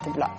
ብሏል።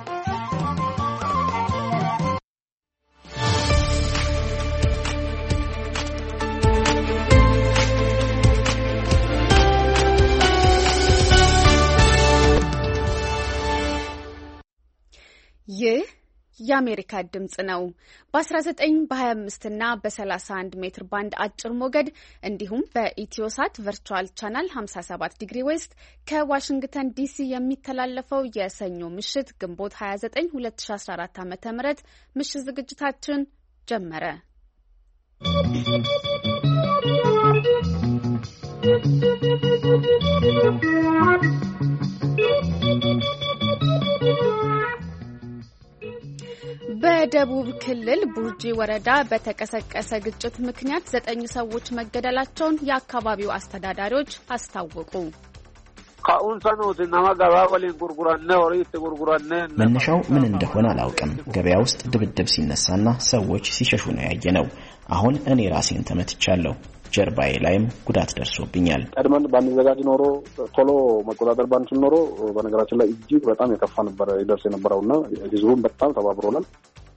ይህ የአሜሪካ ድምጽ ነው። በ19 በ25 እና በ31 ሜትር ባንድ አጭር ሞገድ እንዲሁም በኢትዮሳት ቨርቹዋል ቻናል 57 ዲግሪ ዌስት ከዋሽንግተን ዲሲ የሚተላለፈው የሰኞ ምሽት ግንቦት 29 2014 ዓ.ም ምሽት ዝግጅታችን ጀመረ። በደቡብ ክልል ቡርጂ ወረዳ በተቀሰቀሰ ግጭት ምክንያት 9 ሰዎች መገደላቸውን የአካባቢው አስተዳዳሪዎች አስታወቁ። መነሻው ምን እንደሆነ አላውቅም። ገበያ ውስጥ ድብድብ ሲነሳና ሰዎች ሲሸሹ ነው ያየነው። አሁን እኔ ራሴን ተመትቻለሁ። ጀርባዬ ላይም ጉዳት ደርሶብኛል። ቀድመን ባንዘጋጅ ኖሮ ቶሎ መቆጣጠር ባንችል ኖሮ በነገራችን ላይ እጅግ በጣም የከፋ ነበር ይደርስ የነበረውና ህዝቡም በጣም ተባብሮናል።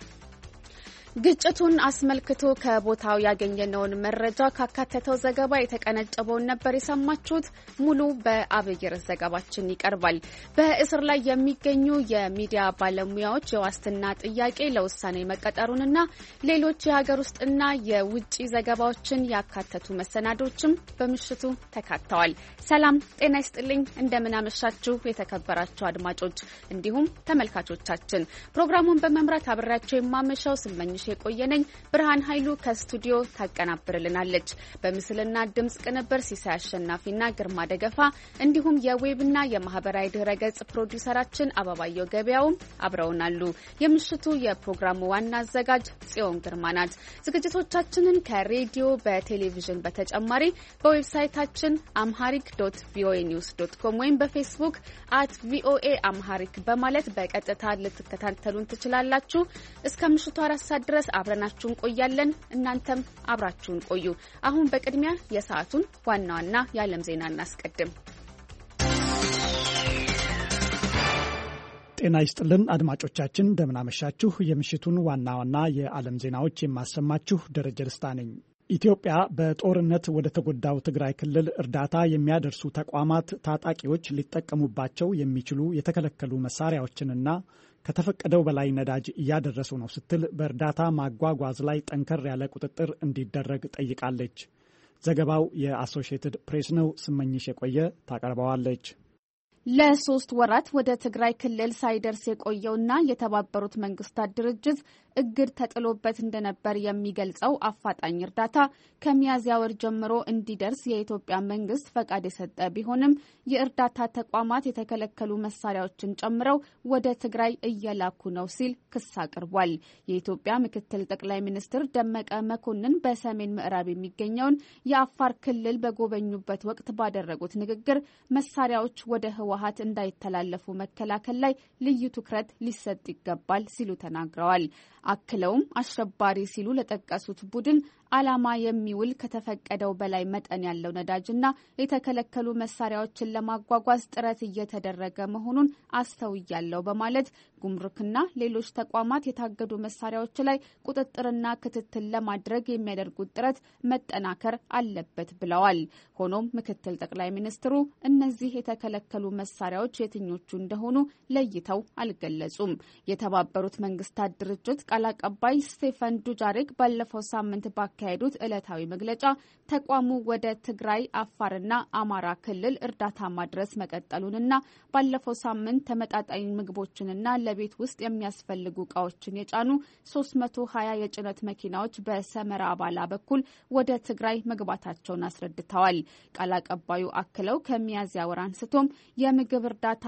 ግጭቱን አስመልክቶ ከቦታው ያገኘነውን መረጃ ካካተተው ዘገባ የተቀነጨበውን ነበር የሰማችሁት። ሙሉ በአብይ ርዕስ ዘገባችን ይቀርባል። በእስር ላይ የሚገኙ የሚዲያ ባለሙያዎች የዋስትና ጥያቄ ለውሳኔ መቀጠሩንና ሌሎች የሀገር ውስጥና የውጭ ዘገባዎችን ያካተቱ መሰናዶችም በምሽቱ ተካተዋል። ሰላም ጤና ይስጥልኝ። እንደምን አመሻችሁ የተከበራችሁ አድማጮች እንዲሁም ተመልካቾቻችን። ፕሮግራሙን በመምራት አብሬያቸው የማመሻው ስመኝ የቆየነኝ ብርሃን ኃይሉ ከስቱዲዮ ታቀናብርልናለች። በምስልና ድምጽ ቅንብር ሲሳይ አሸናፊና ግርማ ደገፋ እንዲሁም የዌብና የማህበራዊ ድረገጽ ፕሮዲውሰራችን አበባየው ገበያውም አብረውናሉ። የምሽቱ የፕሮግራሙ ዋና አዘጋጅ ጽዮን ግርማ ናት። ዝግጅቶቻችንን ከሬዲዮ በቴሌቪዥን በተጨማሪ በዌብሳይታችን amharic.voanews.com ወይም በፌስቡክ @voaamharic በማለት በቀጥታ ልትከታተሉን ትችላላችሁ። እስከ ምሽቱ 4 ሰዓት ድረስ አብረናችሁን ቆያለን። እናንተም አብራችሁን ቆዩ። አሁን በቅድሚያ የሰዓቱን ዋና ዋና የዓለም ዜና እናስቀድም። ጤና ይስጥልን አድማጮቻችን፣ እንደምን አመሻችሁ። የምሽቱን ዋና ዋና የዓለም ዜናዎች የማሰማችሁ ደረጀ ደስታ ነኝ። ኢትዮጵያ በጦርነት ወደ ተጎዳው ትግራይ ክልል እርዳታ የሚያደርሱ ተቋማት ታጣቂዎች ሊጠቀሙባቸው የሚችሉ የተከለከሉ መሳሪያዎችንና ከተፈቀደው በላይ ነዳጅ እያደረሱ ነው ስትል በእርዳታ ማጓጓዝ ላይ ጠንከር ያለ ቁጥጥር እንዲደረግ ጠይቃለች። ዘገባው የአሶሺየትድ ፕሬስ ነው። ስመኝሽ የቆየ ታቀርበዋለች። ለ3 ወራት ወደ ትግራይ ክልል ሳይደርስ የቆየውና የተባበሩት መንግስታት ድርጅት እግድ ተጥሎበት እንደነበር የሚገልጸው አፋጣኝ እርዳታ ከሚያዝያ ወር ጀምሮ እንዲደርስ የኢትዮጵያ መንግስት ፈቃድ የሰጠ ቢሆንም የእርዳታ ተቋማት የተከለከሉ መሳሪያዎችን ጨምረው ወደ ትግራይ እየላኩ ነው ሲል ክስ አቅርቧል። የኢትዮጵያ ምክትል ጠቅላይ ሚኒስትር ደመቀ መኮንን በሰሜን ምዕራብ የሚገኘውን የአፋር ክልል በጎበኙበት ወቅት ባደረጉት ንግግር መሳሪያዎች ወደ ህወሓት እንዳይተላለፉ መከላከል ላይ ልዩ ትኩረት ሊሰጥ ይገባል ሲሉ ተናግረዋል። አክለውም አሸባሪ ሲሉ ለጠቀሱት ቡድን ዓላማ የሚውል ከተፈቀደው በላይ መጠን ያለው ነዳጅና የተከለከሉ መሳሪያዎችን ለማጓጓዝ ጥረት እየተደረገ መሆኑን አስተውያለሁ በማለት ጉምሩክና ሌሎች ተቋማት የታገዱ መሳሪያዎች ላይ ቁጥጥርና ክትትል ለማድረግ የሚያደርጉት ጥረት መጠናከር አለበት ብለዋል። ሆኖም ምክትል ጠቅላይ ሚኒስትሩ እነዚህ የተከለከሉ መሳሪያዎች የትኞቹ እንደሆኑ ለይተው አልገለጹም። የተባበሩት መንግስታት ድርጅት ቃል አቀባይ ስቴፈን ዱጃሪክ ባለፈው ሳምንት ባካሄዱት ዕለታዊ መግለጫ ተቋሙ ወደ ትግራይ፣ አፋርና አማራ ክልል እርዳታ ማድረስ መቀጠሉንና ባለፈው ሳምንት ተመጣጣኝ ምግቦችንና ለቤት ውስጥ የሚያስፈልጉ እቃዎችን የጫኑ 320 የጭነት መኪናዎች በሰመራ አባላ በኩል ወደ ትግራይ መግባታቸውን አስረድተዋል። ቃል አቀባዩ አክለው ከሚያዝያ ወር አንስቶም የምግብ እርዳታ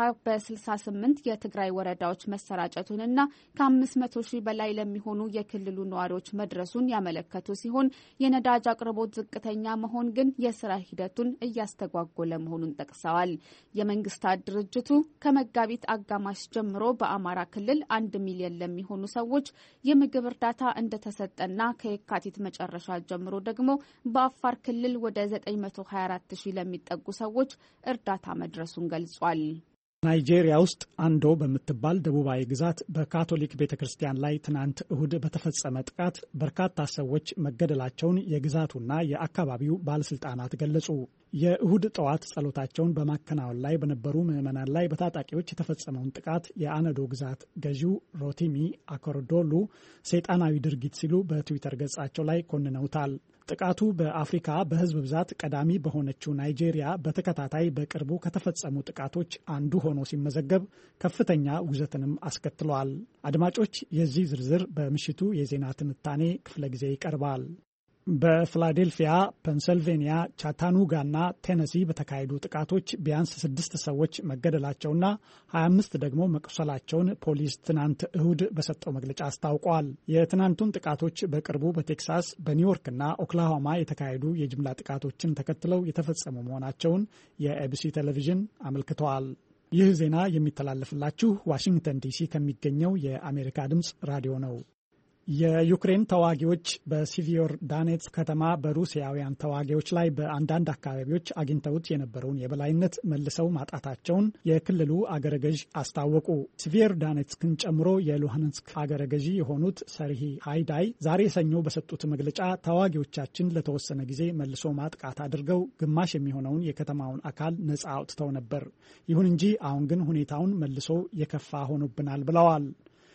በ68 የትግራይ ወረዳዎች መሰራጨቱንና ከ500 ሺህ በላይ ለሚሆኑ የክልሉ ነዋሪዎች መድረሱን ያመለከቱ ሲሆን የነዳጅ አቅርቦት ዝቅተኛ መሆን ግን የስራ ሂደቱን እያስተጓጎለ መሆኑን ጠቅሰዋል። የመንግስታት ድርጅቱ ከመጋቢት አጋማሽ ጀምሮ በአማራ ክልል 1 ሚሊዮን ለሚሆኑ ሰዎች የምግብ እርዳታ እንደተሰጠና ከየካቲት መጨረሻ ጀምሮ ደግሞ በአፋር ክልል ወደ 924 ሺህ ለሚጠጉ ሰዎች እርዳታ መድረሱን ገልጿል። ናይጄሪያ ውስጥ አንዶ በምትባል ደቡባዊ ግዛት በካቶሊክ ቤተክርስቲያን ላይ ትናንት እሁድ በተፈጸመ ጥቃት በርካታ ሰዎች መገደላቸውን የግዛቱና የአካባቢው ባለስልጣናት ገለጹ። የእሁድ ጠዋት ጸሎታቸውን በማከናወን ላይ በነበሩ ምዕመናን ላይ በታጣቂዎች የተፈጸመውን ጥቃት የአነዶ ግዛት ገዢው ሮቲሚ አኮርዶሉ ሰይጣናዊ ድርጊት ሲሉ በትዊተር ገጻቸው ላይ ኮንነውታል። ጥቃቱ በአፍሪካ በሕዝብ ብዛት ቀዳሚ በሆነችው ናይጄሪያ በተከታታይ በቅርቡ ከተፈጸሙ ጥቃቶች አንዱ ሆኖ ሲመዘገብ ከፍተኛ ውግዘትንም አስከትሏል። አድማጮች፣ የዚህ ዝርዝር በምሽቱ የዜና ትንታኔ ክፍለ ጊዜ ይቀርባል። በፊላዴልፊያ፣ ፔንሰልቬኒያ፣ ቻታኑጋና ቴነሲ በተካሄዱ ጥቃቶች ቢያንስ 6 ሰዎች መገደላቸውና 25 ደግሞ መቁሰላቸውን ፖሊስ ትናንት እሁድ በሰጠው መግለጫ አስታውቋል። የትናንቱን ጥቃቶች በቅርቡ በቴክሳስ በኒውዮርክና ኦክላሆማ የተካሄዱ የጅምላ ጥቃቶችን ተከትለው የተፈጸሙ መሆናቸውን የኤቢሲ ቴሌቪዥን አመልክተዋል። ይህ ዜና የሚተላለፍላችሁ ዋሽንግተን ዲሲ ከሚገኘው የአሜሪካ ድምፅ ራዲዮ ነው። የዩክሬን ተዋጊዎች በሲቪዮርዳኔትስ ከተማ በሩሲያውያን ተዋጊዎች ላይ በአንዳንድ አካባቢዎች አግኝተውት የነበረውን የበላይነት መልሰው ማጣታቸውን የክልሉ አገረ ገዥ አስታወቁ። ሲቪዮርዳኔትስክን ጨምሮ የሉሃንስክ አገረ ገዢ የሆኑት ሰርሂ ሃይዳይ ዛሬ ሰኞ በሰጡት መግለጫ ተዋጊዎቻችን ለተወሰነ ጊዜ መልሶ ማጥቃት አድርገው ግማሽ የሚሆነውን የከተማውን አካል ነጻ አውጥተው ነበር። ይሁን እንጂ አሁን ግን ሁኔታውን መልሶ የከፋ ሆኖብናል ብለዋል።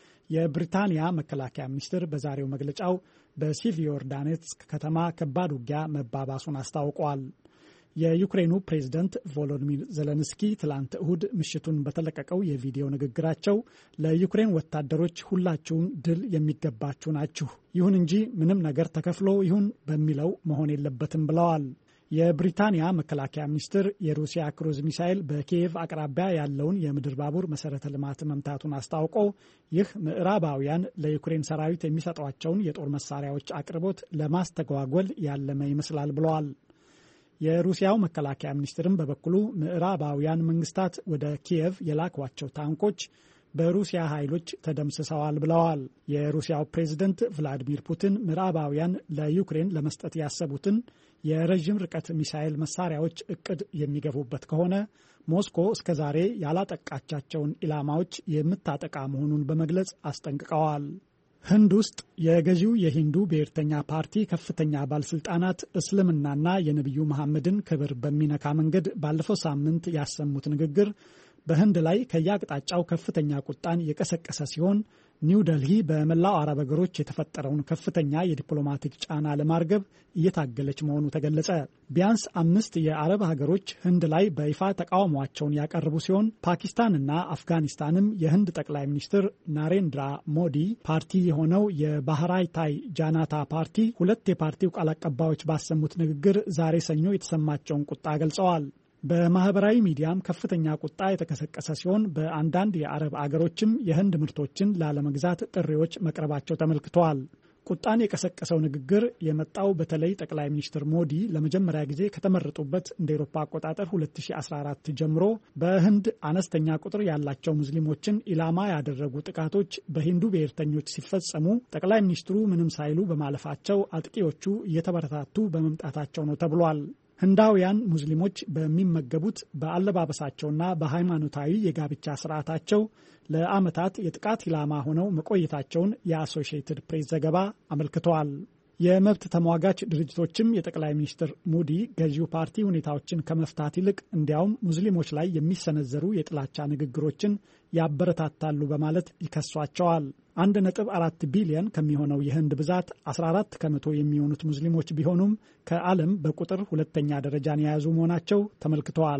የብሪታንያ መከላከያ ሚኒስትር በዛሬው መግለጫው በሲቪዮርዳኔትስክ ከተማ ከባድ ውጊያ መባባሱን አስታውቋል። የዩክሬኑ ፕሬዝደንት ቮሎዲሚር ዜሌንስኪ ትላንት እሁድ ምሽቱን በተለቀቀው የቪዲዮ ንግግራቸው ለዩክሬን ወታደሮች ሁላችሁም ድል የሚገባችሁ ናችሁ፣ ይሁን እንጂ ምንም ነገር ተከፍሎ ይሁን በሚለው መሆን የለበትም ብለዋል። የብሪታንያ መከላከያ ሚኒስትር የሩሲያ ክሩዝ ሚሳይል በኪየቭ አቅራቢያ ያለውን የምድር ባቡር መሰረተ ልማት መምታቱን አስታውቆ ይህ ምዕራባውያን ለዩክሬን ሰራዊት የሚሰጧቸውን የጦር መሳሪያዎች አቅርቦት ለማስተጓጎል ያለመ ይመስላል ብለዋል። የሩሲያው መከላከያ ሚኒስትርም በበኩሉ ምዕራባውያን መንግስታት ወደ ኪየቭ የላኳቸው ታንኮች በሩሲያ ኃይሎች ተደምስሰዋል ብለዋል። የሩሲያው ፕሬዝደንት ቭላዲሚር ፑቲን ምዕራባውያን ለዩክሬን ለመስጠት ያሰቡትን የረዥም ርቀት ሚሳይል መሳሪያዎች እቅድ የሚገፉበት ከሆነ ሞስኮ እስከዛሬ ያላጠቃቻቸውን ኢላማዎች የምታጠቃ መሆኑን በመግለጽ አስጠንቅቀዋል። ህንድ ውስጥ የገዢው የሂንዱ ብሔርተኛ ፓርቲ ከፍተኛ ባለስልጣናት እስልምናና የነቢዩ መሐመድን ክብር በሚነካ መንገድ ባለፈው ሳምንት ያሰሙት ንግግር በህንድ ላይ ከየአቅጣጫው ከፍተኛ ቁጣን የቀሰቀሰ ሲሆን ኒው ደልሂ በመላው አረብ ሀገሮች የተፈጠረውን ከፍተኛ የዲፕሎማቲክ ጫና ለማርገብ እየታገለች መሆኑ ተገለጸ። ቢያንስ 5 የአረብ ሀገሮች ህንድ ላይ በይፋ ተቃውሟቸውን ያቀረቡ ሲሆን ፓኪስታንና አፍጋኒስታንም የህንድ ጠቅላይ ሚኒስትር ናሬንድራ ሞዲ ፓርቲ የሆነው የባህራይታይ ጃናታ ፓርቲ 2 የፓርቲው ቃል አቀባዮች ባሰሙት ንግግር ዛሬ ሰኞ የተሰማቸውን ቁጣ ገልጸዋል። በማህበራዊ ሚዲያም ከፍተኛ ቁጣ የተቀሰቀሰ ሲሆን በአንዳንድ የአረብ አገሮችም የህንድ ምርቶችን ላለመግዛት ጥሪዎች መቅረባቸው ተመልክተዋል። ቁጣን የቀሰቀሰው ንግግር የመጣው በተለይ ጠቅላይ ሚኒስትር ሞዲ ለመጀመሪያ ጊዜ ከተመረጡበት እንደ ኤሮፓ አቆጣጠር 2014 ጀምሮ በህንድ አነስተኛ ቁጥር ያላቸው ሙስሊሞችን ኢላማ ያደረጉ ጥቃቶች በሂንዱ ብሔርተኞች ሲፈጸሙ ጠቅላይ ሚኒስትሩ ምንም ሳይሉ በማለፋቸው አጥቂዎቹ እየተበረታቱ በመምጣታቸው ነው ተብሏል። ህንዳውያን ሙስሊሞች በሚመገቡት በአለባበሳቸውና በሃይማኖታዊ የጋብቻ ስርዓታቸው ለዓመታት የጥቃት ኢላማ ሆነው መቆየታቸውን የአሶሺየትድ ፕሬስ ዘገባ አመልክተዋል። የመብት ተሟጋች ድርጅቶችም የጠቅላይ ሚኒስትር ሞዲ ገዢው ፓርቲ ሁኔታዎችን ከመፍታት ይልቅ እንዲያውም ሙስሊሞች ላይ የሚሰነዘሩ የጥላቻ ንግግሮችን ያበረታታሉ በማለት ይከሷቸዋል። 1.4 ቢሊዮን ከሚሆነው የህንድ ብዛት 14 ከመቶ የሚሆኑት ሙስሊሞች ቢሆኑም ከዓለም በቁጥር 2ኛ ደረጃን የያዙ መሆናቸው ተመልክተዋል።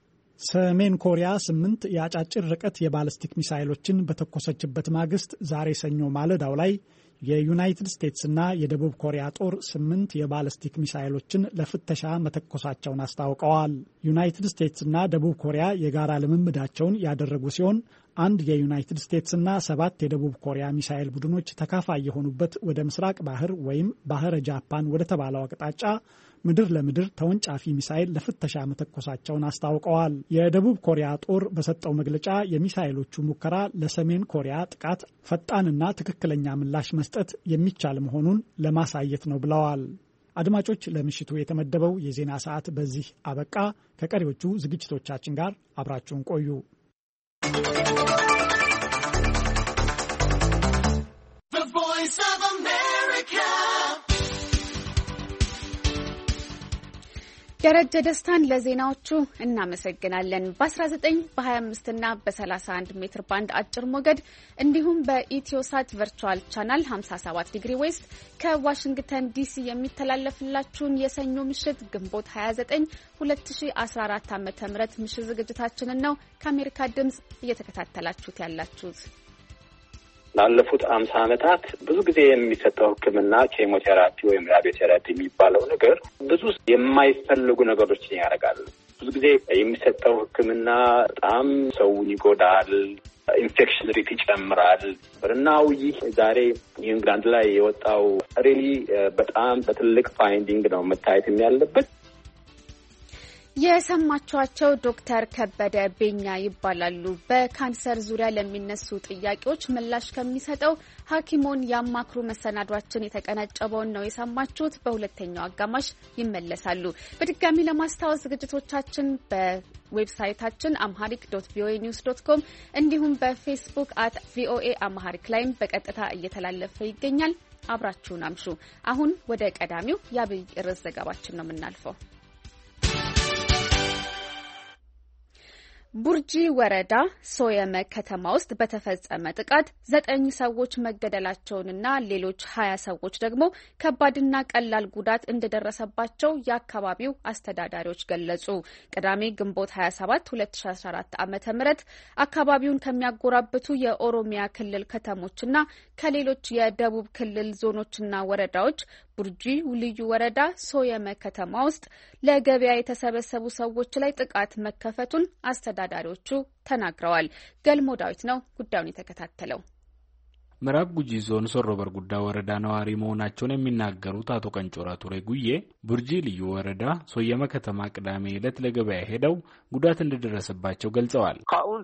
ሰሜን ኮሪያ 8 የአጫጭር ርቀት የባለስቲክ ሚሳይሎችን በተኮሰችበት ማግስት ዛሬ ሰኞ ማለዳው ላይ የዩናይትድ ስቴትስና የደቡብ ኮሪያ ጦር 8 የባለስቲክ ሚሳይሎችን ለፍተሻ መተኮሳቸውን አስታውቀዋል። ዩናይትድ ስቴትስና ደቡብ ኮሪያ የጋራ ልምምዳቸውን ያደረጉ ሲሆን አንድ የዩናይትድ ስቴትስና 7 የደቡብ ኮሪያ ሚሳይል ቡድኖች ተካፋይ የሆኑበት ወደ ምስራቅ ባህር ወይም ባህረ ጃፓን ወደ ተባለው አቅጣጫ ምድር ለምድር ተወንጫፊ ሚሳይል ለፍተሻ መተኮሳቸውን አስታውቀዋል። የደቡብ ኮሪያ ጦር በሰጠው መግለጫ የሚሳይሎቹ ሙከራ ለሰሜን ኮሪያ ጥቃት ፈጣንና ትክክለኛ ምላሽ መስጠት የሚቻል መሆኑን ለማሳየት ነው ብለዋል። አድማጮች፣ ለምሽቱ የተመደበው የዜና ሰዓት በዚህ አበቃ። ከቀሪዎቹ ዝግጅቶቻችን ጋር አብራችሁን ቆዩ። ደረጀ ደስታን ለዜናዎቹ እናመሰግናለን። በ19 በ25 እና በ31 ሜትር ባንድ አጭር ሞገድ እንዲሁም በኢትዮሳት ቨርቹዋል ቻናል 57 ዲግሪ ዌስት ከዋሽንግተን ዲሲ የሚተላለፍላችሁን የሰኞ ምሽት ግንቦት 29 2014 ዓ.ም ምሽት ዝግጅታችንን ነው ከአሜሪካ ድምጽ እየተከታተላችሁት ያላችሁት። ላለፉት 50 ዓመታት ብዙ ጊዜ የሚሰጠው ሕክምና ኬሞቴራፒ ወይም ራዲዮቴራፒ የሚባለው ነገር ብዙ የማይፈልጉ ነገሮችን ያደርጋል። ብዙ ጊዜ የሚሰጠው ሕክምና በጣም ሰውን ይጎዳል፣ ኢንፌክሽን ሬት ይጨምራል እና ይህ ዛሬ ኢንግላንድ ላይ የወጣው ሪሊ በጣም በትልቅ ፋይንዲንግ ነው መታየት ያለበት። የሰማችኋቸው ዶክተር ከበደ ቤኛ ይባላሉ። በካንሰር ዙሪያ ለሚነሱ ጥያቄዎች ምላሽ ከሚሰጠው ሐኪሞን ያማክሩ መሰናዷችን የተቀነጨበውን ነው የሰማችሁት። በሁለተኛው አጋማሽ ይመለሳሉ። በድጋሚ ለማስታወስ ዝግጅቶቻችን በዌብሳይታችን amharic.voanews.com እንዲሁም በፌስቡክ @voa amharic ላይም በቀጥታ እየተላለፈ ይገኛል። አብራችሁን አምሹ። አሁን ወደ ቀዳሚው የአብይ ርዕስ ዘገባችን ነው የምናልፈው። ቡርጂ ወረዳ ሶየመ ከተማ ውስጥ በተፈጸመ ጥቃት 9 ሰዎች መገደላቸውንና ሌሎች 20 ሰዎች ደግሞ ከባድና ቀላል ጉዳት እንደደረሰባቸው የአካባቢው አስተዳዳሪዎች ገለጹ። ቅዳሜ ግንቦት 27 2014 ዓ.ም አካባቢውን ከሚያጎራብቱ የኦሮሚያ ክልል ከተሞችና ከሌሎች የደቡብ ክልል ዞኖችና ወረዳዎች ቡርጂ ልዩ ወረዳ ሶየመ ከተማ ውስጥ ለገበያ የተሰበሰቡ ሰዎች ላይ ጥቃት መከፈቱን አስተዳዳሪዎቹ ተናግረዋል። ገልሞ ዳዊት ነው ጉዳዩን የተከታተለው። ምዕራብ ጉጂ ዞን ሶሮ በርጉዳ ወረዳ ነዋሪ መሆናቸውን የሚናገሩት አቶ ቀንጮራ ቱሬ ጉዬ ቡርጂ ልዩ ወረዳ ሶየመ ከተማ ቅዳሜ ዕለት ለገበያ ሄደው ጉዳት እንደደረሰባቸው ገልጸዋል።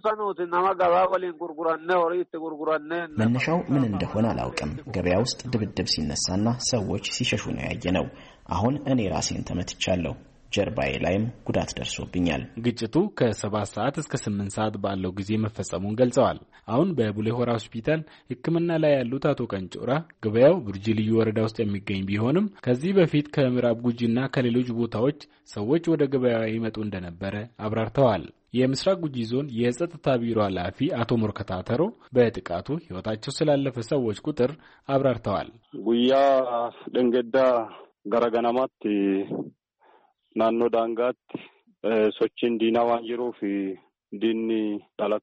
መነሻው ምን እንደሆነ አላውቅም። ገበያ ውስጥ ድብድብ ሲነሳና ሰዎች ሲሸሹ ነው ያየነው። አሁን እኔ ራሴን ተመትቻለሁ። ጀርባዬ ላይም ጉዳት ደርሶብኛል። ግጭቱ ከ7 ሰዓት እስከ 8 ሰዓት ባለው ጊዜ መፈጸሙን ገልጸዋል። አሁን በቡሌ ሆራ ሆስፒታል ሕክምና ላይ ያሉት አቶ ቀንጮራ ገበያው ቡርጂ ልዩ ወረዳ ውስጥ የሚገኝ ቢሆንም ከዚህ በፊት ከምዕራብ ጉጂና ከሌሎች ቦታዎች ሰዎች ወደ ገበያው ይመጡ እንደነበረ አብራርተዋል። የምስራቅ ጉጂ ዞን የጸጥታ ቢሮ ኃላፊ አቶ ሞርከታተሮ በጥቃቱ ሕይወታቸው ስላለፈ ሰዎች ቁጥር አብራርተዋል። ጉያ ደንገዳ ገረገናማት ናኖ ዳንጋት ሶችን ዲና ዋንጅሮፍ ዲኒ ዳላታ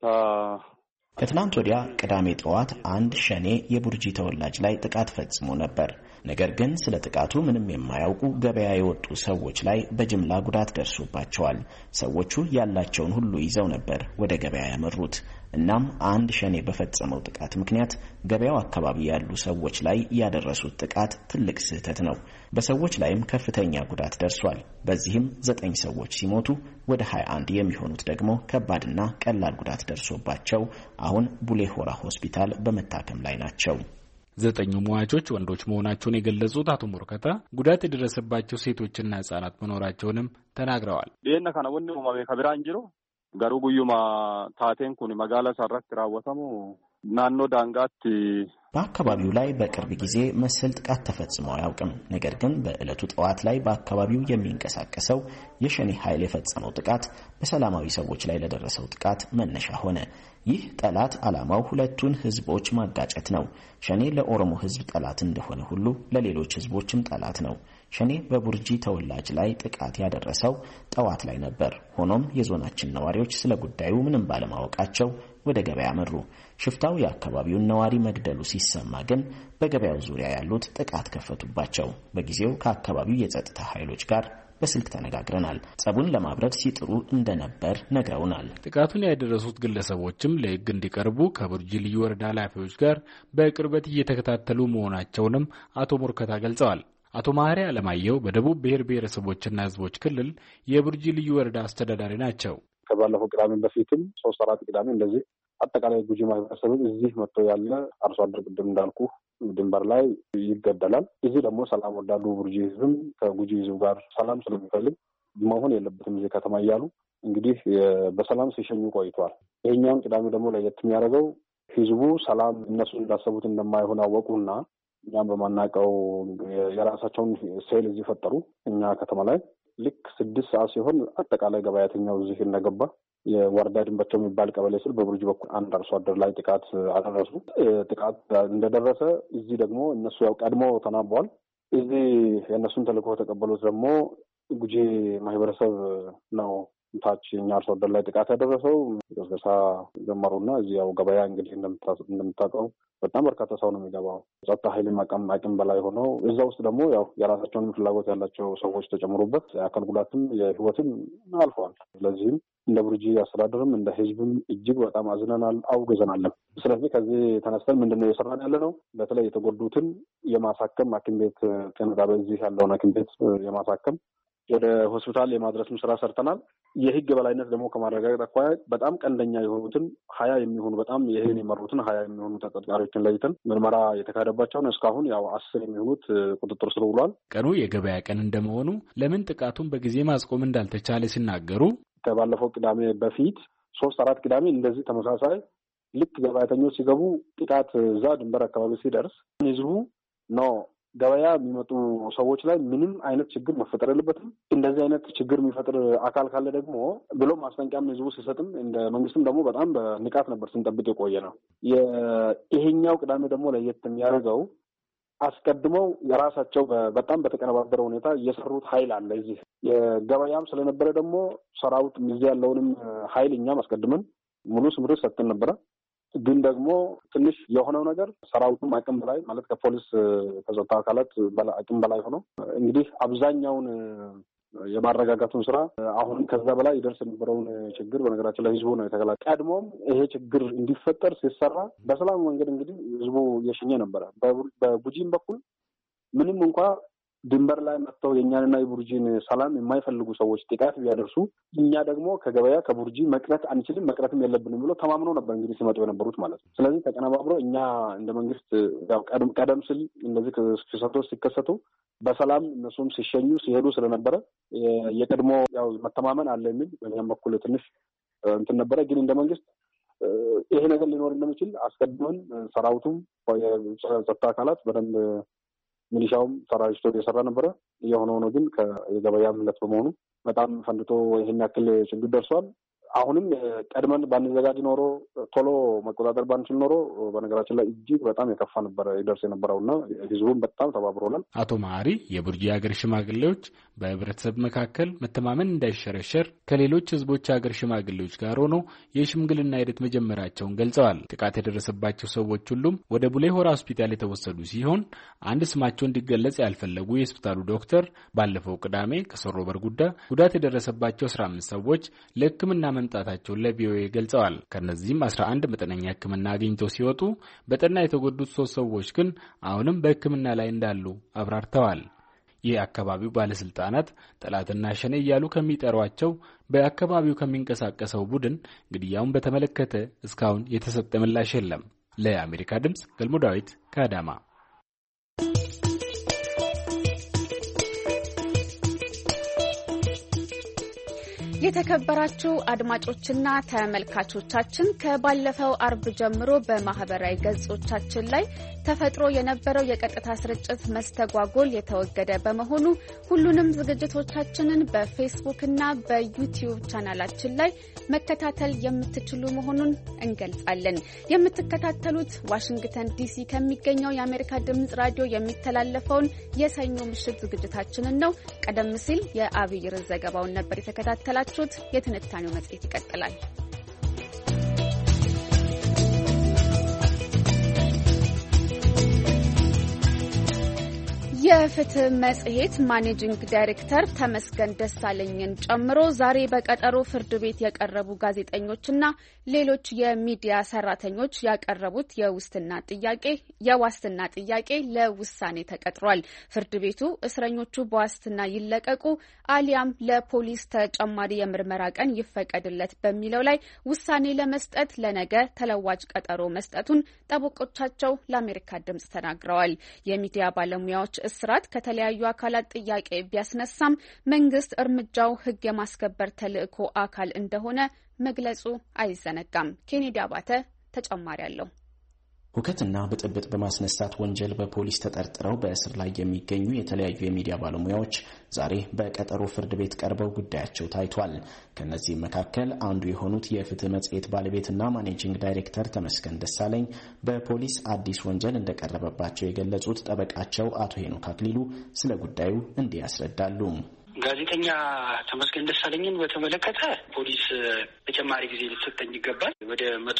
ከትናንት ወዲያ ቅዳሜ ጠዋት አንድ ሸኔ የቡርጂ ተወላጅ ላይ ጥቃት ፈጽሞ ነበር። ነገር ግን ስለ ጥቃቱ ምንም የማያውቁ ገበያ የወጡ ሰዎች ላይ በጅምላ ጉዳት ደርሶባቸዋል። ሰዎቹ ያላቸውን ሁሉ ይዘው ነበር ወደ ገበያ ያመሩት። እናም አንድ ሸኔ በፈጸመው ጥቃት ምክንያት ገበያው አካባቢ ያሉ ሰዎች ላይ ያደረሱት ጥቃት ትልቅ ስህተት ነው። በሰዎች ላይም ከፍተኛ ጉዳት ደርሷል። በዚህም 9 ሰዎች ሲሞቱ ወደ 21 የሚሆኑት ደግሞ ከባድና ቀላል ጉዳት ደርሶባቸው አሁን ቡሌ ሆራ ሆስፒታል በመታከም ላይ ናቸው። 9 ሟቾች ወንዶች መሆናቸውን የገለጹት አቶ ሞርከታ ጉዳት የደረሰባቸው ሴቶችና ህጻናት መኖራቸውንም ተናግረዋል። ዲና ካናወን ማበ ከብራንጅሮ ጋሩ ጉዩማ ታቴን ኩኒ መጋላ ሰራት ራወተሙ ናኖ ዳንጋት በአካባቢው ላይ በቅርብ ጊዜ መሰል ጥቃት ተፈጽሞ አያውቅም። ነገር ግን በዕለቱ ጠዋት ላይ በአካባቢው የሚንቀሳቀሰው የሸኔ ኃይል የፈጸመው ጥቃት በሰላማዊ ሰዎች ላይ ለደረሰው ጥቃት መነሻ ሆነ። ይህ ጠላት ዓላማው ሁለቱን ህዝቦች ማጋጨት ነው። ሸኔ ለኦሮሞ ህዝብ ጠላት እንደሆነ ሁሉ ለሌሎች ህዝቦችም ጠላት ነው። ሸኔ በቡርጂ ተወላጅ ላይ ጥቃት ያደረሰው ጠዋት ላይ ነበር። ሆኖም የዞናችን ነዋሪዎች ስለ ጉዳዩ ምንም ባለማወቃቸው ወደ ገበያ መሩ። ሽፍታው የአካባቢውን ነዋሪ መግደሉ ሲሰማ ግን በገበያው ዙሪያ ያሉት ጥቃት ከፈቱባቸው። በጊዜው ከአካባቢው የጸጥታ ኃይሎች ጋር በስልክ ተነጋግረናል። ጸቡን ለማብረድ ሲጥሩ እንደነበር ነግረውናል። ጥቃቱን ያደረሱት ግለሰቦችም ለህግ እንዲቀርቡ ከቡርጂ ልዩ ወረዳ ኃላፊዎች ጋር በቅርበት እየተከታተሉ መሆናቸውንም አቶ ሞርከታ ገልጸዋል። አቶ ማህሪ አለማየሁ በደቡብ ብሔር ብሔረሰቦችና ህዝቦች ክልል የቡርጂ ልዩ ወረዳ አስተዳዳሪ ናቸው። ከባለፈው ቅዳሜ በፊትም 3-4 ቅዳሜ እንደዚህ አጠቃላይ ጉጂ ማህበረሰብ እዚህ መጥቶ ያለ አርሶ አደር ቅድም እንዳልኩ ድንበር ላይ ይገደላል። እዚህ ደግሞ ሰላም ወዳዱ ቡርጂ ህዝብም ከጉጂ ህዝብ ጋር ሰላም ስለሚፈልግ መሆን የለበትም እዚህ ከተማ እያሉ እንግዲህ በሰላም ሲሸኙ ቆይቷል። ይሄኛውን ቅዳሜ ደግሞ ለየት የሚያደርገው ህዝቡ ሰላም እነሱ እንዳሰቡት እንደማይሆን አወቁና እኛም በማናውቀው የራሳቸውን ሴል እዚህ ፈጠሩ። እኛ ከተማ ላይ ልክ 6 ሰዓት ሲሆን አጠቃላይ ገበያተኛው እዚህ እንደገባ የወረዳ ድንበቸው የሚባል ቀበሌ ስል በቡርጂ በኩል አንድ አርሶ አደር ላይ ጥቃት አደረሱ። ጥቃት እንደደረሰ እዚህ ደግሞ እነሱ ያው ቀድሞ ተናቧል። እዚህ የእነሱን ተልዕኮ ተቀበሉት ደግሞ ጉጂ ማህበረሰብ ነው ታች እኛ አርሶ አደር ላይ ጥቃት ያደረሰው። ቅስቀሳ ጀመሩና እዚህ ያው ገበያ እንግዲህ እንደምታውቀው በጣም በርካታ ሰው ነው የሚገባው። ጸጥታ ኃይልም አቅም በላይ ሆነው እዛ ውስጥ ደግሞ ያው የራሳቸውን ፍላጎት ያላቸው ሰዎች ተጨምሮበት የአካል ጉዳትም የህይወትም አልፈዋል። ስለዚህም እንደ ቡርጂ አስተዳደርም እንደ ህዝብም እጅግ በጣም አዝነናል፣ አውግዘናል። ስለዚህ ከዚህ ተነስተን ምንድነው የሰራን ያለ ነው? በተለይ የተጎዱትን የማሳከም ሐኪም ቤት ጤና ጣቢያ እዚህ ያለውን ሐኪም ቤት የማሳከም ወደ ሆስፒታል የማድረስም ስራ ሰርተናል። የህግ በላይነት ደግሞ ከማረጋገጥ አኳያ በጣም ቀንደኛ የሆኑትን 20 የሚሆኑ በጣም ይሄን የመሩትን 20 የሚሆኑ ተጠርጣሪዎችን ለይተን ምርመራ የተካሄደባቸውን እስካሁን ያው 10 የሚሆኑት ቁጥጥር ስር ውሏል። ቀኑ የገበያ ቀን እንደመሆኑ ለምን ጥቃቱን በጊዜ ማስቆም እንዳልተቻለ ሲናገሩ ከባለፈው ቅዳሜ በፊት 3-4 ቅዳሜ እንደዚህ ተመሳሳይ ልክ ገበያተኞች ሲገቡ ጥቃት እዛ ድንበር አካባቢ ሲደርስ ህዝቡ ነው ገበያ የሚመጡ ሰዎች ላይ ምንም አይነት ችግር መፈጠር የለበትም። እንደዚህ አይነት ችግር የሚፈጥር አካል ካለ ደግሞ ብሎ ማስጠንቀቂያም ህዝቡ ሲሰጥም እንደ መንግስትም ደግሞ በጣም በንቃት ነበር ስንጠብቅ የቆየ ነው። ይሄኛው ቅዳሜ ደግሞ ለየት የሚያደርገው አስቀድመው የራሳቸው በጣም በተቀነባበረ ሁኔታ የሰሩት ኃይል አለ። እዚህ የገበያም ስለነበረ ደግሞ ሰራዊት እዚህ ያለውንም ኃይል እኛም አስቀድመን ሙሉ ስምሪት ሰጥተን ነበረ። ግን ደግሞ ትንሽ የሆነው ነገር ሰራዊቱም አቅም በላይ ማለት ከፖሊስ ከጸጥታ አካላት አቅም በላይ ሆኖ እንግዲህ አብዛኛውን የማረጋጋቱን ስራ አሁንም ከዛ በላይ ይደርስ የነበረውን ችግር በነገራችን ላይ ህዝቡ ነው የተከላከለ። ቀድሞም ይሄ ችግር እንዲፈጠር ሲሰራ በሰላም መንገድ እንግዲህ ህዝቡ እየሸኘ ነበረ። በቡጂም በኩል ምንም እንኳ ድንበር ላይ መጥተው የእኛንና የቡርጂን ሰላም የማይፈልጉ ሰዎች ጥቃት ቢያደርሱ እኛ ደግሞ ከገበያ ከቡርጂ መቅረት አንችልም፣ መቅረትም የለብንም ብሎ ተማምኖ ነበር እንግዲህ ሲመጡ የነበሩት ማለት ነው። ስለዚህ ተቀነባብሮ እኛ እንደ መንግስት ያው ቀደም ሲል እንደዚህ ክስተቶች ሲከሰቱ በሰላም እነሱም ሲሸኙ ሲሄዱ ስለነበረ የቀድሞ ያው መተማመን አለ የሚል በእኛም በኩል ትንሽ እንትን ነበረ። ግን እንደ መንግስት ይሄ ነገር ሊኖር እንደሚችል አስቀድመን ሰራዊቱም የጸጥታ አካላት በደንብ ሚሊሻውም ሰራዊቱ እየሰራ ነበረ። የሆነው ነው ግን የገበያ ምለት በመሆኑ በጣም ፈንድቶ ይሄን ያክል ችግር ደርሷል። አሁንም ቀድመን ባንዘጋጅ ኖሮ ቶሎ መቆጣጠር ባንችል ኖሮ በነገራችን ላይ እጅግ በጣም የከፋ ነበረ ይደርስ የነበረውና ህዝቡም በጣም ተባብሮናል። አቶ መሀሪ የቡርጂ ሀገር ሽማግሌዎች በህብረተሰብ መካከል መተማመን እንዳይሸረሸር ከሌሎች ህዝቦች ሀገር ሽማግሌዎች ጋር ሆነው የሽምግልና ሂደት መጀመራቸውን ገልጸዋል። ጥቃት የደረሰባቸው ሰዎች ሁሉም ወደ ቡሌ ሆራ ሆስፒታል የተወሰዱ ሲሆን አንድ ስማቸው እንዲገለጽ ያልፈለጉ የሆስፒታሉ ዶክተር ባለፈው ቅዳሜ ከሶሮ በርጉዳ ጉዳት የደረሰባቸው 15 ሰዎች ለሕክምና መምጣታቸውን ለቪኦኤ ገልጸዋል። ከነዚህም 11 መጠነኛ ሕክምና አግኝተው ሲወጡ በጠና የተጎዱት 3 ሰዎች ግን አሁንም በሕክምና ላይ እንዳሉ አብራርተዋል። የአካባቢው ባለስልጣናት ጠላትና ሸኔ እያሉ ከሚጠሯቸው በአካባቢው ከሚንቀሳቀሰው ቡድን ግድያውን በተመለከተ እስካሁን የተሰጠ ምላሽ የለም። ለአሜሪካ ድምጽ ገልሞ ዳዊት ከአዳማ። የተከበራችሁ አድማጮችና ተመልካቾቻችን ከባለፈው አርብ ጀምሮ በማህበራዊ ገጾቻችን ላይ ተፈጥሮ የነበረው የቀጥታ ስርጭት መስተጓጎል የተወገደ በመሆኑ ሁሉንም ዝግጅቶቻችንን በፌስቡክና በዩቲዩብ ቻናላችን ላይ መከታተል የምትችሉ መሆኑን እንገልጻለን። የምትከታተሉት ዋሽንግተን ዲሲ ከሚገኘው የአሜሪካ ድምጽ ራዲዮ የሚተላለፈውን የሰኞ ምሽት ዝግጅታችንን ነው። ቀደም ሲል የአብይ ርዕስ ዘገባውን ነበር የተከታተላችሁት። የትንታኔው መጽሔት ይቀጥላል። የፍትህ መጽሔት ማኔጂንግ ዳይሬክተር ተመስገን ደሳለኝን ጨምሮ ዛሬ በቀጠሮ ፍርድ ቤት የቀረቡ ጋዜጠኞችና ሌሎች የሚዲያ ሰራተኞች ያቀረቡት የዋስትና ጥያቄ ለውሳኔ ተቀጥሯል። ፍርድ ቤቱ እስረኞቹ በዋስትና ይለቀቁ አሊያም ለፖሊስ ተጨማሪ የምርመራ ቀን ይፈቀድለት በሚለው ላይ ውሳኔ ለመስጠት ለነገ ተለዋጭ ቀጠሮ መስጠቱን ጠበቆቻቸው ለአሜሪካ ድምጽ ተናግረዋል። የሚዲያ ባለሙያዎች እስራት ከተለያዩ አካላት ጥያቄ ቢያስነሳም መንግስት እርምጃው ሕግ የማስከበር ተልዕኮ አካል እንደሆነ መግለጹ አይዘነጋም። ኬኔዲ አባተ ተጨማሪ አለው። ሁከትና ብጥብጥ በማስነሳት ወንጀል በፖሊስ ተጠርጥረው በእስር ላይ የሚገኙ የተለያዩ የሚዲያ ባለሙያዎች ዛሬ በቀጠሮ ፍርድ ቤት ቀርበው ጉዳያቸው ታይቷል። ከነዚህም መካከል አንዱ የሆኑት የፍትህ መጽሔት ባለቤትና ማኔጂንግ ዳይሬክተር ተመስገን ደሳለኝ በፖሊስ አዲስ ወንጀል እንደቀረበባቸው የገለጹት ጠበቃቸው አቶ ሄኖክ አክሊሉ ስለ ጉዳዩ እንዲህ ያስረዳሉ። ጋዜጠኛ ተመስገን ደሳለኝን በተመለከተ ፖሊስ ተጨማሪ ጊዜ ሊሰጠኝ ይገባል። ወደ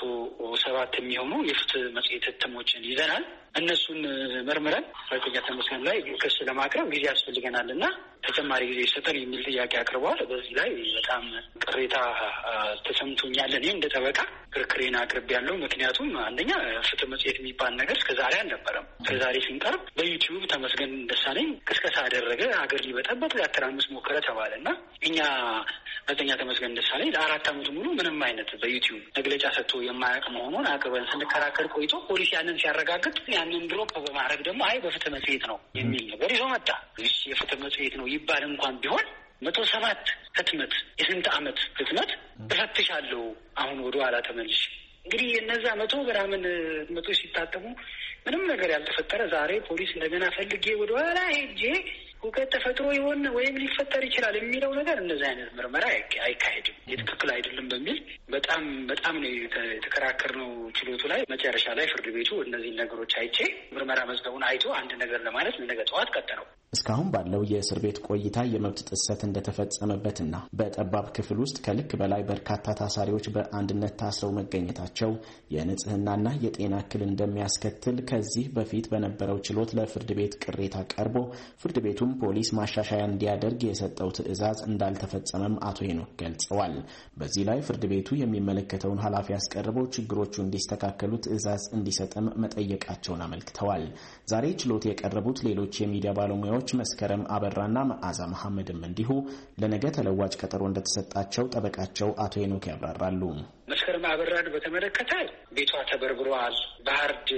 107 የሚሆኑ የፍትህ መጽሔት እትሞችን ይዘናል። እነሱን መርምረን ጋዜጠኛ ተመስገን ላይ ክስ ለማቅረብ ጊዜ ያስፈልገናል እና ተጨማሪ ጊዜ ይሰጠን የሚል ጥያቄ አቅርበዋል። በዚህ ላይ በጣም ቅሬታ ተሰምቶኛል። እኔ እንደ ጠበቃ ክርክሬን አቅርቤያለሁ። ምክንያቱም አንደኛ ፍትህ መጽሔት የሚባል ነገር እስከዛሬ አልነበረም። እስከዛሬ ስንቀርብ በዩቲዩብ ተመስገን ደሳለኝ ቅስቀሳ አደረገ፣ ሀገር ሊበጠበጥ ሊያተራምስ ሞከረ ተባለ እና እኛ ጋዜጠኛ ተመስገን ደሳለኝ ለ4 ዓመት ሙሉ ምንም አይነት በዩቲዩብ መግለጫ ሰጥቶ የማያውቅ መሆኑን አቅርበን ስንከራከር ቆይቶ ፖሊስ ያንን ሲያረጋግጥ ያንን ድሮፕ በማድረግ ደግሞ አይ በፍትህ መጽሔት ነው የሚል ነገር ይዞ መጣ። የፍትህ መጽሔት ነው ይባል እንኳን ቢሆን 107 ህትመት የስንት ዓመት ህትመት እፈትሻለሁ። አሁን ወደ ኋላ ተመልሽ እንግዲህ እነዛ 100 ምናምን ህትመቶች ሲታተሙ ምንም ነገር ያልተፈጠረ ዛሬ ፖሊስ እንደገና ፈልጌ ወደ ኋላ ሄጄ ሁከት ተፈጥሮ ይሆን ወይም ሊፈጠር ይችላል የሚለው ነገር እንደዚህ አይነት ምርመራ አይካሄድም፣ የትክክል አይደለም በሚል በጣም ነው የተከራከርነው ችሎቱ ላይ። መጨረሻ ላይ ፍርድ ቤቱ እነዚህን ነገሮች አይቼ ምርመራ መዝገቡን አይቶ አንድ ነገር ለማለት ነገ ጠዋት ቀጠረው። እስካሁን ባለው የእስር ቤት ቆይታ የመብት ጥሰት እንደተፈጸመበትና በጠባብ ክፍል ውስጥ ከልክ በላይ በርካታ ታሳሪዎች በአንድነት ታስረው መገኘታቸው የንጽህናና የጤና እክል እንደሚያስከትል ከዚህ በፊት በነበረው ችሎት ለፍርድ ቤት ቅሬታ ቀርቦ ፍርድ ቤቱም ፖሊስ ማሻሻያ እንዲያደርግ የሰጠው ትዕዛዝ እንዳልተፈጸመም አቶ ሄኖክ ገልጸዋል። በዚህ ላይ ፍርድ ቤቱ የሚመለከተውን ኃላፊ አስቀርበው ችግሮቹ እንዲስተካከሉ ትዕዛዝ እንዲሰጥም መጠየቃቸውን አመልክተዋል። ዛሬ ችሎት የቀረቡት ሌሎች የሚዲያ ባለሙያዎች መስከረም አበራና መዓዛ መሐመድም እንዲሁ ለነገ ተለዋጭ ቀጠሮ እንደተሰጣቸው ጠበቃቸው አቶ ሄኖክ ያብራራሉ። መስከረም አበራን በተመለከተ ቤቷ ተበርብሯል። በሀርድ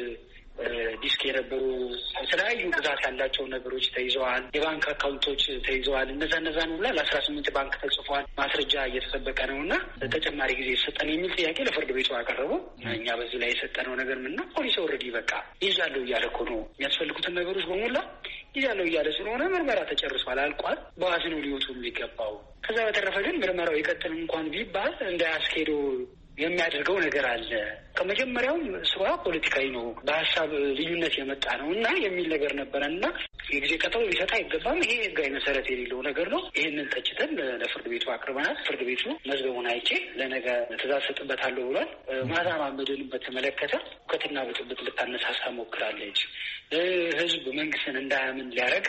ዲስክ የነበሩ የተለያዩ ብዛት ያላቸው ነገሮች ተይዘዋል። የባንክ አካውንቶች ተይዘዋል። እነዛን ሁላ ለ18 ባንክ ተጽፏል። ማስረጃ እየተጠበቀ ነው እና ተጨማሪ ጊዜ የሰጠን የሚል ጥያቄ ለፍርድ ቤቱ አቀረቡ። እኛ በዚህ ላይ የሰጠነው ነገር ምንና ፖሊስ ኦልሬዲ በቃ ይዛለው እያለ እኮ ነው የሚያስፈልጉትን ነገሮች በሙላ ይዛለው እያለ ስለሆነ ምርመራ ተጨርሷል፣ አልቋል። በዋስ ነው ሊወጡ የሚገባው። ከዛ በተረፈ ግን ምርመራው ይቀጥል እንኳን ቢባል እንዳያስኬዱ የሚያደርገው ነገር አለ። ከመጀመሪያውም ስራ ፖለቲካዊ ነው፣ በሀሳብ ልዩነት የመጣ ነው እና የሚል ነገር ነበረን እና የጊዜ ቀጠሮ ሊሰጥ አይገባም። ይሄ ህጋዊ መሰረት የሌለው ነገር ነው። ይህንን ተችተን ለፍርድ ቤቱ አቅርበናል። ፍርድ ቤቱ መዝገቡን አይቼ ለነገ ትዕዛዝ ሰጥበታለሁ ብሏል። መዓዛ መሐመድን በተመለከተ ሁከትና ብጥብጥ ልታነሳሳ ሞክራለች፣ ህዝብ መንግስትን እንዳያምን ሊያደርግ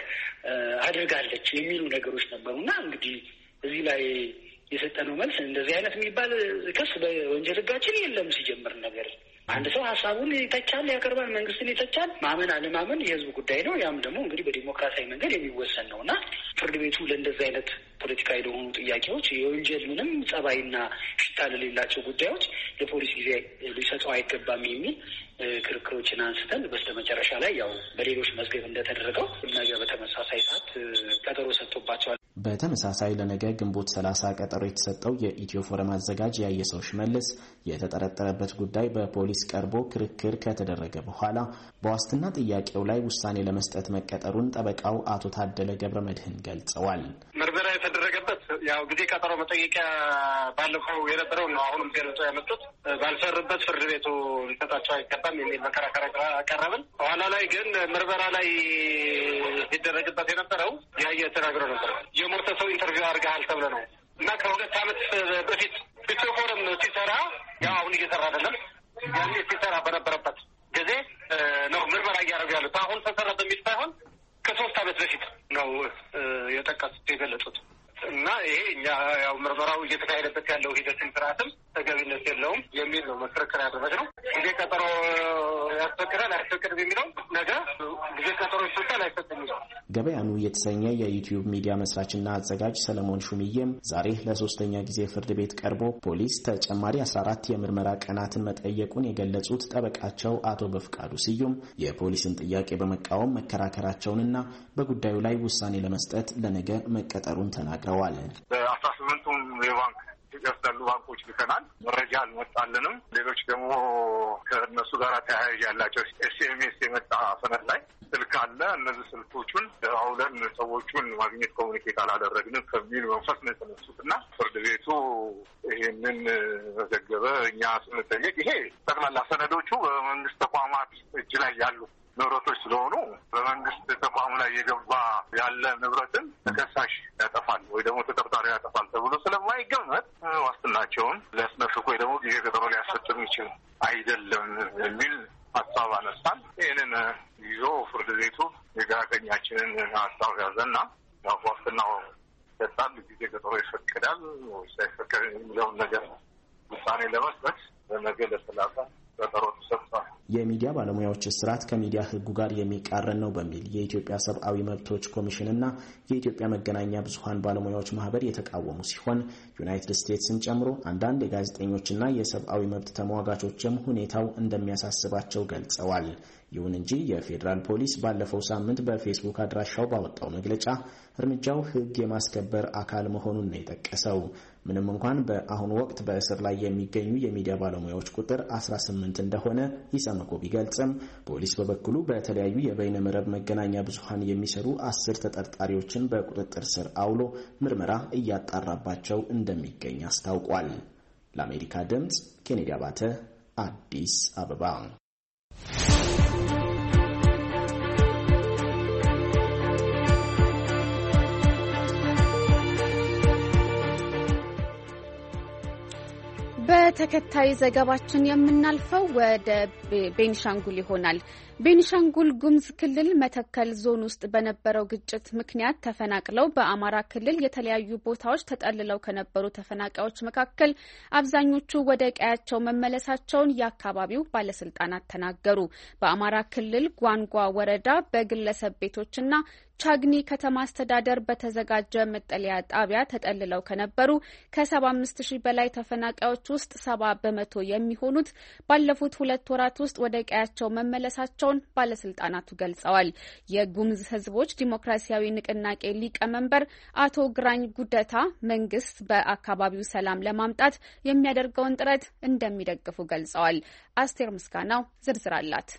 አድርጋለች የሚሉ ነገሮች ነበሩና እንግዲህ እዚህ ላይ የሰጠነው መልስ እንደዚህ አይነት የሚባል ክስ በወንጀል ህጋችን የለም። ሲጀምር ነገር አንድ ሰው ሀሳቡን ይተቻል፣ ያቀርባል፣ መንግስትን ይተቻል። ማመን አለማመን የህዝብ ጉዳይ ነው። ያም ደግሞ እንግዲህ በዲሞክራሲያዊ መንገድ የሚወሰን ነው እና ፍርድ ቤቱ ለእንደዚህ አይነት ፖለቲካዊ ለሆኑ ጥያቄዎች የወንጀል ምንም ጸባይና ሽታ ለሌላቸው ጉዳዮች ለፖሊስ ጊዜ ሊሰጠው አይገባም የሚል ክርክሮችን አንስተን በስተመጨረሻ ላይ ያው በሌሎች መዝገብ እንደተደረገው ነገ በተመሳሳይ ሰዓት ቀጠሮ ሰጥቶባቸዋል። በተመሳሳይ ለነገ ግንቦት 30 ቀጠሮ የተሰጠው የኢትዮ ፎረም አዘጋጅ ያየሰው ሽመልስ የተጠረጠረበት ጉዳይ በፖሊስ ቀርቦ ክርክር ከተደረገ በኋላ በዋስትና ጥያቄው ላይ ውሳኔ ለመስጠት መቀጠሩን ጠበቃው አቶ ታደለ ገብረ መድህን ገልጸዋል። ምርመራ የተደረገበት ያው ጊዜ ቀጠሮ መጠየቂያ ባለፈው የነበረው ነው። አሁንም ገልጾ ያመጡት ባልፈርበት ፍርድ ቤቱ ሊሰጣቸው አይገባም የሚል መከራከሪያ አቀረብን። በኋላ ላይ ግን ምርመራ ላይ ሲደረግበት የነበረው ያየ ተናግሮ ነበር። የሞተ ሰው ኢንተርቪው አድርገሃል ተብለ ነው እና ከ2 ዓመት በፊት ኢትዮ ፎረም ሲሰራ ያው አሁን እየሰራ አይደለም። ያኔ ሲሰራ በነበረበት ጊዜ ነው ምርመራ እያደረጉ ያሉት። አሁን ተሰራ በሚል ሳይሆን ከ3 ዓመት በፊት ነው የጠቀሱት የገለጹት እና ይሄ እኛ ያው ምርመራው እየተካሄደበት ያለው ሂደትን ስርዓትም ተገቢነት የለውም የሚል ነው መከራከሪያ ያደረግነው። ጊዜ ቀጠሮ ያስፈቅዳል አያስፈቅድም የሚለው ነገ ጊዜ ቀጠሮ ይሰጣል አይሰጥም የሚለው ገበያኑ የተሰኘ የዩቲዩብ ሚዲያ መስራችና አዘጋጅ ሰለሞን ሹምዬም ዛሬ ለሶስተኛ ጊዜ ፍርድ ቤት ቀርቦ ፖሊስ ተጨማሪ 14 የምርመራ ቀናትን መጠየቁን የገለጹት ጠበቃቸው አቶ በፍቃዱ ስዩም የፖሊስን ጥያቄ በመቃወም መከራከራቸውንና በጉዳዩ ላይ ውሳኔ ለመስጠት ለነገ መቀጠሩን ተናግረዋል። በ18ቱም የባንክ ያሉ ባንኮች ልከናል። መረጃ አልመጣልንም። ሌሎች ደግሞ ከእነሱ ጋር ተያያዥ ያላቸው ኤስኤምኤስ የመጣ ሰነድ ላይ ስልክ አለ። እነዚህ ስልኮቹን አውለን ሰዎቹን ማግኘት ኮሚኒኬት አላደረግንም ከሚል መንፈስ ነው የተነሱት እና ፍርድ ቤቱ ይህንን መዘገበ። እኛ ስንጠይቅ ይሄ ጠቅላላ ሰነዶቹ በመንግስት ተቋማት እጅ ላይ ያሉ ንብረቶች ስለሆኑ በመንግስት ተቋም ላይ የገባ ያለ ንብረትን ተከሳሽ ያጠፋል ወይ ደግሞ ተጠርጣሪ ያጠፋል ተብሎ ስለማይገመት ዋስትናቸውን ሊያስነፍቅ ወይ ደግሞ ጊዜ ቀጠሮ ሊያሰጥም ይችል አይደለም የሚል ሀሳብ አነሳን። ይህንን ይዞ ፍርድ ቤቱ የግራ ቀኛችንን ሀሳብ ያዘና ዋስትናው ይሰጣል፣ ጊዜ ቀጠሮ ይፈቅዳል ወይስ አይፈቅድም የሚለውን ነገር ውሳኔ ለመስጠት በነገ ለ30 ቀጠሮ ተሰጥቷል። የሚዲያ ባለሙያዎች እስራት ከሚዲያ ሕጉ ጋር የሚቃረን ነው በሚል የኢትዮጵያ ሰብአዊ መብቶች ኮሚሽንና የኢትዮጵያ መገናኛ ብዙኃን ባለሙያዎች ማህበር የተቃወሙ ሲሆን ዩናይትድ ስቴትስን ጨምሮ አንዳንድ የጋዜጠኞችና የሰብአዊ መብት ተሟጋቾችም ሁኔታው እንደሚያሳስባቸው ገልጸዋል። ይሁን እንጂ የፌዴራል ፖሊስ ባለፈው ሳምንት በፌስቡክ አድራሻው ባወጣው መግለጫ እርምጃው ሕግ የማስከበር አካል መሆኑን ነው የጠቀሰው። ምንም እንኳን በአሁኑ ወቅት በእስር ላይ የሚገኙ የሚዲያ ባለሙያዎች ቁጥር 18 እንደሆነ ኢሰመኮ ቢገልጽም ፖሊስ በበኩሉ በተለያዩ የበይነ መረብ መገናኛ ብዙኃን የሚሰሩ 10 ተጠርጣሪዎችን በቁጥጥር ስር አውሎ ምርመራ እያጣራባቸው እንደሚገኝ አስታውቋል። ለአሜሪካ ድምጽ ኬኔዲ አባተ አዲስ አበባ። በተከታይ ዘገባችን የምናልፈው ወደ ቤኒሻንጉል ይሆናል። ቤኒሻንጉል ጉሙዝ ክልል መተከል ዞን ውስጥ በነበረው ግጭት ምክንያት ተፈናቅለው በአማራ ክልል የተለያዩ ቦታዎች ተጠልለው ከነበሩ ተፈናቃዮች መካከል አብዛኞቹ ወደ ቀያቸው መመለሳቸውን የአካባቢው ባለስልጣናት ተናገሩ። በአማራ ክልል ጓንጓ ወረዳ በግለሰብ ቤቶችና ቻግኒ ከተማ አስተዳደር በተዘጋጀ መጠለያ ጣቢያ ተጠልለው ከነበሩ ከ75,000 በላይ ተፈናቃዮች ውስጥ 70 በመቶ የሚሆኑት ባለፉት 2 ወራት ውስጥ ወደ ቀያቸው መመለሳቸውን ባለስልጣናቱ ገልጸዋል። የጉሙዝ ሕዝቦች ዲሞክራሲያዊ ንቅናቄ ሊቀመንበር አቶ ግራኝ ጉደታ መንግስት በአካባቢው ሰላም ለማምጣት የሚያደርገውን ጥረት እንደሚደግፉ ገልጸዋል። አስቴር ምስጋናው ዝርዝር አላት።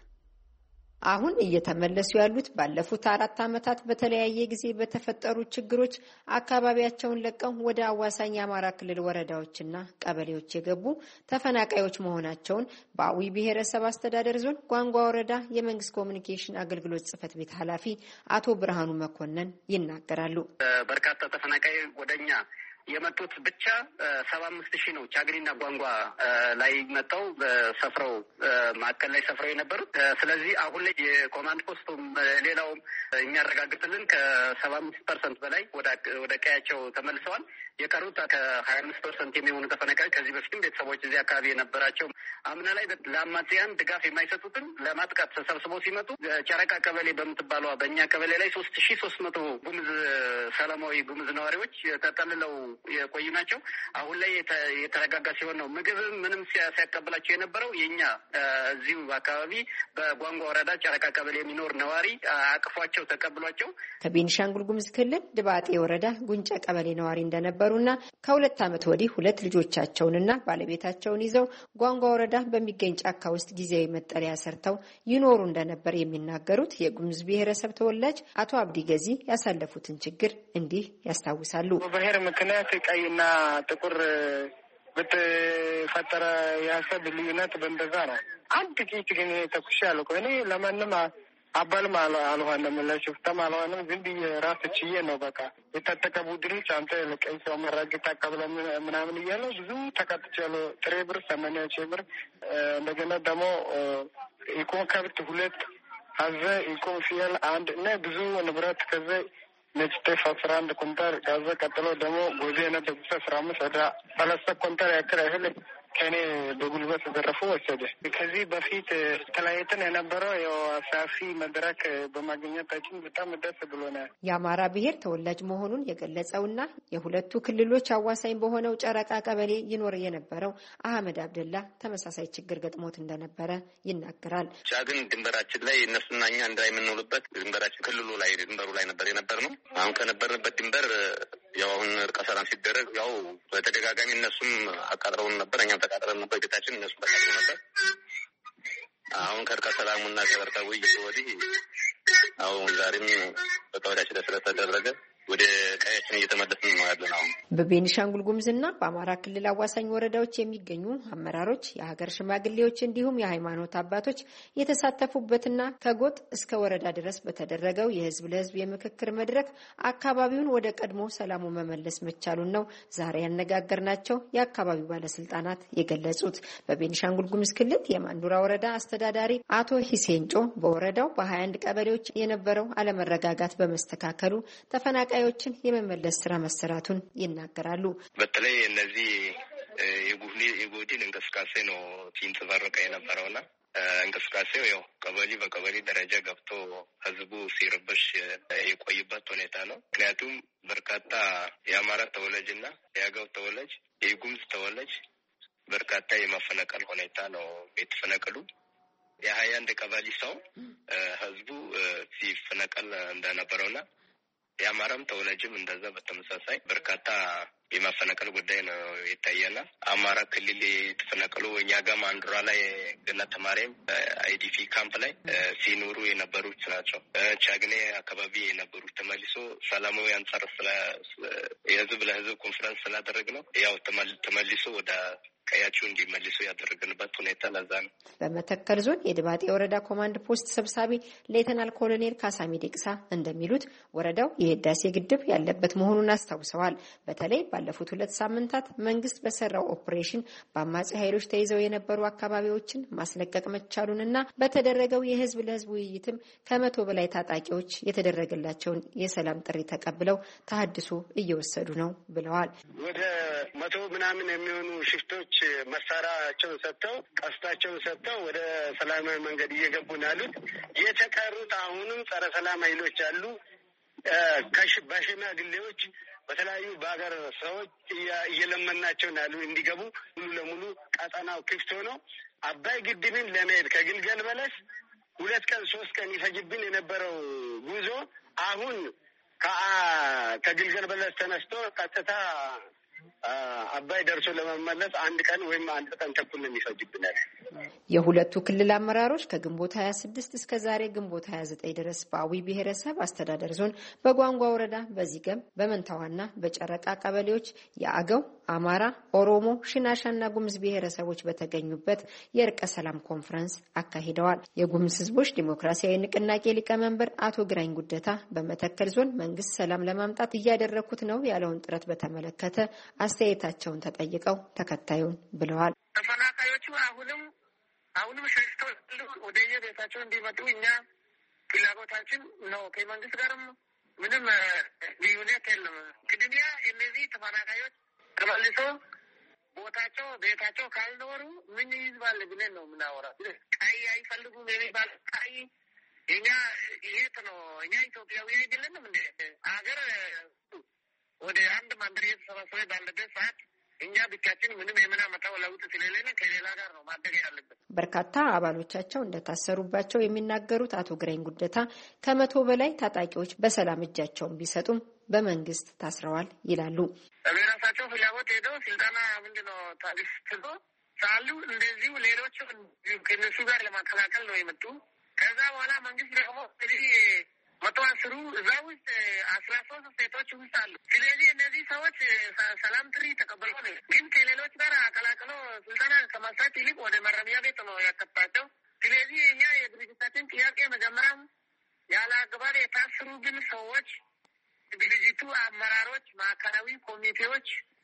አሁን እየተመለሱ ያሉት ባለፉት 4 ዓመታት በተለያየ ጊዜ በተፈጠሩ ችግሮች አካባቢያቸውን ለቀው ወደ አዋሳኝ የአማራ ክልል ወረዳዎችና ቀበሌዎች የገቡ ተፈናቃዮች መሆናቸውን በአዊ ብሔረሰብ አስተዳደር ዞን ጓንጓ ወረዳ የመንግስት ኮሚኒኬሽን አገልግሎት ጽሕፈት ቤት ኃላፊ አቶ ብርሃኑ መኮንን ይናገራሉ። በርካታ ተፈናቃይ ወደኛ የመጡት ብቻ 75,000 ነው። ቻግኒና ጓንጓ ላይ መጣው ሰፍረው ማዕከል ላይ ሰፍረው የነበሩት። ስለዚህ አሁን ላይ የኮማንድ ፖስቱም ሌላውም የሚያረጋግጥልን ከ75% በላይ ወደ ቀያቸው ተመልሰዋል። የቀሩት ከ25% የሚሆኑ ተፈናቃዮች ከዚህ በፊትም ቤተሰቦች እዚህ አካባቢ የነበራቸው አምና ላይ ለአማጽያን ድጋፍ የማይሰጡትን ለማጥቃት ተሰብስበው ሲመጡ ጨረቃ ቀበሌ በምትባለዋ በእኛ ቀበሌ ላይ 3,300 ጉሙዝ ሰላማዊ ጉሙዝ ነዋሪዎች ተጠልለው የቆዩ ናቸው። አሁን ላይ የተረጋጋ ሲሆን ነው ምግብ ምንም ሲያቀብላቸው የነበረው የኛ እዚሁ አካባቢ በጓንጓ ወረዳ ጨረቃ ቀበሌ የሚኖር ነዋሪ አቅፏቸው ተቀብሏቸው ከቤኒሻንጉል ጉሙዝ ክልል ድባጤ ወረዳ ጉንጨ ቀበሌ ነዋሪ እንደነበሩና ከ2 ዓመት ወዲህ 2 ልጆቻቸውንና ባለቤታቸውን ይዘው ጓንጓ ወረዳ በሚገኝ ጫካ ውስጥ ጊዜያዊ መጠለያ ሰርተው ይኖሩ እንደነበር የሚናገሩት የጉሙዝ ብሔረሰብ ተወላጅ አቶ አብዲ ገዚ ያሳለፉትን ችግር እንዲህ ያስታውሳሉ። በብሔር ምክንያት ቀይና ጥቁር በተፈጠረ የሀሳብ ልዩነት በእንደዛ ነው። አንድ ጥቂት ግን ተኩሽ ያለው እኔ ለማንም አባልም አልሆነም ለሽፍታም አልሆነም። ዝም ብዬ ራስ ችዬ ነው በቃ የታጠቀ ቡድኖች አንተ ለቀይ ሰው መራገጥ አቀብለ ምናምን እያለ ብዙ ተቃጥቻለሁ። ጥሬ ብር 80,000 ብር እንደገና ደግሞ ኢኮን ከብት 2 አዘ ኢኮን ፍየል 1 እና ብዙ ንብረት ከዘ ነጭ ጤፍ 11 ኩንታል ጋዛ ቀጥሎ ደግሞ ጎዜ ነበር 15 ወደ 30 ኩንታል ያክል እህል ከኔ በጉልበት ዘረፉ ወሰደ። ከዚህ በፊት ተለያይተን የነበረው ያው ሰፊ መድረክ በማግኘታችን በጣም ደስ ብሎናል። የአማራ ብሔር ተወላጅ መሆኑን የገለጸውና የሁለቱ ክልሎች አዋሳኝ በሆነው ጨረቃ ቀበሌ ይኖር የነበረው አህመድ አብደላ ተመሳሳይ ችግር ገጥሞት እንደነበረ ይናገራል። ግን ድንበራችን ላይ እነሱና እኛ እንዳይምንውልበት ድንበራችን ክልሉ ላይ ድንበሩ ላይ ነበር የነበርነው። አሁን ከነበርንበት ድንበር ያው አሁን እርቀ ሰላም ሲደረግ ያው በተደጋጋሚ እነሱም አቃጥረውን ነበር፣ እኛም ተቃጥረን ነበር። ቤታችን እነሱም ተቃጥረው ነበር። አሁን ከእርቀ ሰላሙና ከበርታ ውይይት ወዲህ አሁን ዛሬም በቀበሌያችን ስለተደረገ ወደ ቀያችን እየተመለስን ነው ያለን። አሁን በቤኒሻንጉል ጉሙዝና በአማራ ክልል አዋሳኝ ወረዳዎች የሚገኙ አመራሮች፣ የሀገር ሽማግሌዎች እንዲሁም የሃይማኖት አባቶች የተሳተፉበትና ከጎጥ እስከ ወረዳ ድረስ በተደረገው የህዝብ ለህዝብ የምክክር መድረክ አካባቢውን ወደ ቀድሞ ሰላሙ መመለስ መቻሉን ነው ዛሬ ያነጋገርናቸው የአካባቢው ባለስልጣናት የገለጹት። በቤኒሻንጉል ጉሙዝ ክልል የማንዱራ ወረዳ አስተዳዳሪ አቶ ሂሴንጮ በወረዳው በ21 ቀበሌዎች የነበረው አለመረጋጋት በመስተካከሉ ተፈናቃዮችን የመመለስ ስራ መሰራቱን ይናገራሉ። በተለይ እነዚህ የጎዲን እንቅስቃሴ ነው ሲንጸባረቅ የነበረውና እንቅስቃሴው ያው ቀበሌ በቀበሌ ደረጃ ገብቶ ህዝቡ ሲረበሽ የቆይበት ሁኔታ ነው። ምክንያቱም በርካታ የአማራ ተወላጅና የአገው ተወላጅ የጉሙዝ ተወላጅ በርካታ የማፈናቀል ሁኔታ ነው የተፈናቀሉ። የ21 ቀበሌ ሰው ህዝቡ ሲፈናቀል እንደነበረውና የአማራም ተወላጅም እንደዛ በተመሳሳይ በርካታ የማፈናቀል ጉዳይ ነው የታየና አማራ ክልል የተፈናቀሉ እኛ ጋር ማንዱራ ላይ ገነት ማርያም አይዲፒ ካምፕ ላይ ሲኖሩ የነበሩት ናቸው። ቻግኔ አካባቢ የነበሩት ተመልሶ ሰላማዊ አንጻር የህዝብ ለህዝብ ኮንፈረንስ ስላደረግ ነው ያው ተመልሶ ወደ ቀያቸው እንዲመልሱ ያደረግንበት ሁኔታ ለዛ ነው። በመተከል ዞን የድባጤ ወረዳ ኮማንድ ፖስት ሰብሳቢ ሌተናል ኮሎኔል ካሳሚ ዴቅሳ እንደሚሉት ወረዳው የህዳሴ ግድብ ያለበት መሆኑን አስታውሰዋል። በተለይ ባለፉት 2 ሳምንታት መንግስት በሰራው ኦፕሬሽን በአማጺ ኃይሎች ተይዘው የነበሩ አካባቢዎችን ማስለቀቅ መቻሉንና በተደረገው የህዝብ ለህዝብ ውይይትም ከ100 በላይ ታጣቂዎች የተደረገላቸውን የሰላም ጥሪ ተቀብለው ተሐድሶ እየወሰዱ ነው ብለዋል። ወደ 100 ምናምን የሚሆኑ ሽፍቶች መሳሪያቸውን ሰጥተው ቀስታቸውን ሰጥተው ወደ ሰላማዊ መንገድ እየገቡ ነው ያሉት። የተቀሩት አሁንም ጸረ ሰላም ኃይሎች አሉ። በሽማግሌዎች በተለያዩ በሀገር ሰዎች እየለመናቸው ነው ያሉ እንዲገቡ። ሙሉ ለሙሉ ቀጠናው ክፍት ሆኖ አባይ ግድብን ለመሄድ ከግልገል በለስ 2 ቀን 3 ቀን ይፈጅብን የነበረው ጉዞ አሁን ከግልገል በለስ ተነስቶ ቀጥታ አባይ ደርሶ ለመመለስ 1 ቀን ወይም 1 ቀን ተኩል ነው የሚፈጅብናል። የሁለቱ ክልል አመራሮች ከግንቦት 26 እስከ ዛሬ ግንቦት 29 ድረስ በአዊ ብሔረሰብ አስተዳደር ዞን በጓንጓ ወረዳ በዚገም በመንታዋና በጨረቃ ቀበሌዎች የአገው፣ አማራ፣ ኦሮሞ፣ ሽናሻና ጉሙዝ ብሔረሰቦች በተገኙበት የእርቀ ሰላም ኮንፈረንስ አካሂደዋል። የጉሙዝ ህዝቦች ዲሞክራሲያዊ ንቅናቄ ሊቀመንበር አቶ ግራኝ ጉደታ በመተከል ዞን መንግስት ሰላም ለማምጣት እያደረኩት ነው ያለውን ጥረት በተመለከተ አስተያየታቸውን ተጠይቀው ተከታዩን ብለዋል። ተፈናቃዮቹ አሁንም ሸሽተው ወደ የቤታቸው እንዲመጡ እኛ ፍላጎታችን ነው። ከመንግስት ጋርም ምንም ልዩነት የለም። ግድያ እነዚህ ተፈናቃዮች ተመልሶ ቦታቸው ቤታቸው ካልኖሩ ምን ይዝባል ብለን ነው የምናወራ። ቀይ አይፈልጉም የሚባል ቀይ እኛ የት ነው? እኛ ኢትዮጵያዊ አይደለንም እንደ ሀገር ወደ አንድ መንደር የተሰባሰበ ባለበት ሰዓት እኛ ብቻችን ምንም የምናመጣው ለውጥ ስለሌለ ከሌላ ጋር ነው ማደግ ያለበት። በርካታ አባሎቻቸው እንደታሰሩባቸው የሚናገሩት አቶ ግራኝ ጉደታ ከ100 በላይ ታጣቂዎች በሰላም እጃቸውን ቢሰጡም በመንግስት ታስረዋል ይላሉ። በራሳቸው ፍላጎት ሄደው ስልጠና ምንድነው ታዲስቶ ሳሉ እንደዚሁ ሌሎቹ ከነሱ ጋር ለማቀላቀል ነው የመጡ። ከዛ በኋላ መንግስት ደግሞ እንግዲህ 110 እዛ ውስጥ 13 ሴቶች ውስጥ አሉ። ስለዚህ እነዚህ ሰዎች ሰላም ጥሪ ተቀበሉ ነው፣ ግን ከሌሎች ጋር አቀላቅሎ ስልጠና ከማሳት ይልቅ ወደ ማረሚያ ቤት ነው ያከታቸው። ስለዚህ እኛ የድርጅታችን ጥያቄ መጀመሪያም ያለ አግባብ የታሰሩ ግን ሰዎች ድርጅቱ አመራሮች፣ ማዕከላዊ ኮሚቴዎች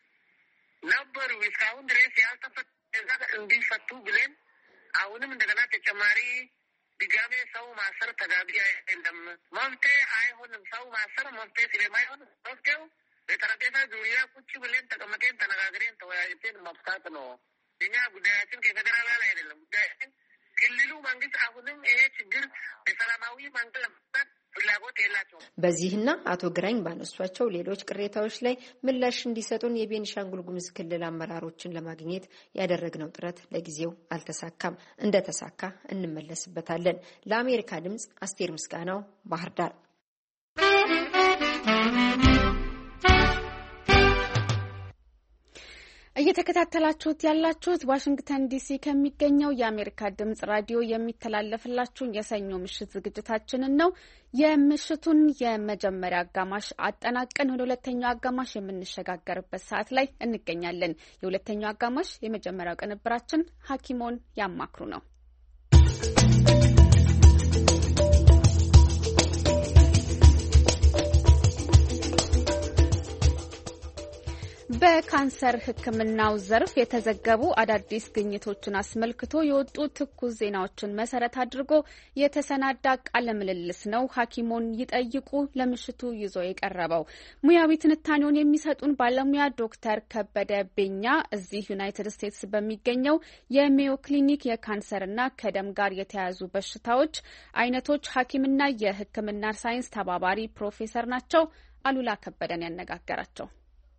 ነበሩ እስካሁን ድረስ ያልተፈቱ እንዲፈቱ ብለን አሁንም እንደገና ተጨማሪ ድጋሜ ሰው ማሰር ተገቢ አይደለም፣ መፍትሄ አይሆንም። ሰው ማሰር መፍትሄ ስለማይሆን መፍትሄው በጠረጴዛ ዙሪያ ቁጭ ብለን ተቀምጠን ተነጋግረን ተወያይተን መፍታት ነው እኛ ጉዳያችን ከፌደራል ላይ አይደለም። ጉዳያችን ክልሉ መንግስት አሁንም ይሄ ችግር በሰላማዊ መንገድ ለመፍታት ፍላጎት የላቸውም። በዚህና አቶ ግራኝ ባነሷቸው ሌሎች ቅሬታዎች ላይ ምላሽ እንዲሰጡን የቤኒሻንጉል ጉሙዝ ክልል አመራሮችን ለማግኘት ያደረግነው ጥረት ለጊዜው አልተሳካም። እንደተሳካ እንመለስበታለን። ለአሜሪካ ድምጽ አስቴር ምስጋናው ባህር ዳር። እየተከታተላችሁት ያላችሁት ዋሽንግተን ዲሲ ከሚገኘው የአሜሪካ ድምጽ ራዲዮ የሚተላለፍላችሁን የሰኞ ምሽት ዝግጅታችንን ነው። የምሽቱን የመጀመሪያ አጋማሽ አጠናቀን ወደ ሁለተኛው አጋማሽ የምንሸጋገርበት ሰዓት ላይ እንገኛለን። የሁለተኛው አጋማሽ የመጀመሪያው ቅንብራችን ሐኪሞን ያማክሩ ነው። በካንሰር ሕክምናው ዘርፍ የተዘገቡ አዳዲስ ግኝቶችን አስመልክቶ የወጡ ትኩስ ዜናዎችን መሰረት አድርጎ የተሰናዳ ቃለ ምልልስ ነው ሐኪሞን ይጠይቁ ለምሽቱ ይዞ የቀረበው። ሙያዊ ትንታኔውን የሚሰጡን ባለሙያ ዶክተር ከበደ ቤኛ እዚህ ዩናይትድ ስቴትስ በሚገኘው የሜዮ ክሊኒክ የካንሰርና ከደም ጋር የተያያዙ በሽታዎች አይነቶች ሐኪምና የሕክምና ሳይንስ ተባባሪ ፕሮፌሰር ናቸው። አሉላ ከበደን ያነጋገራቸው።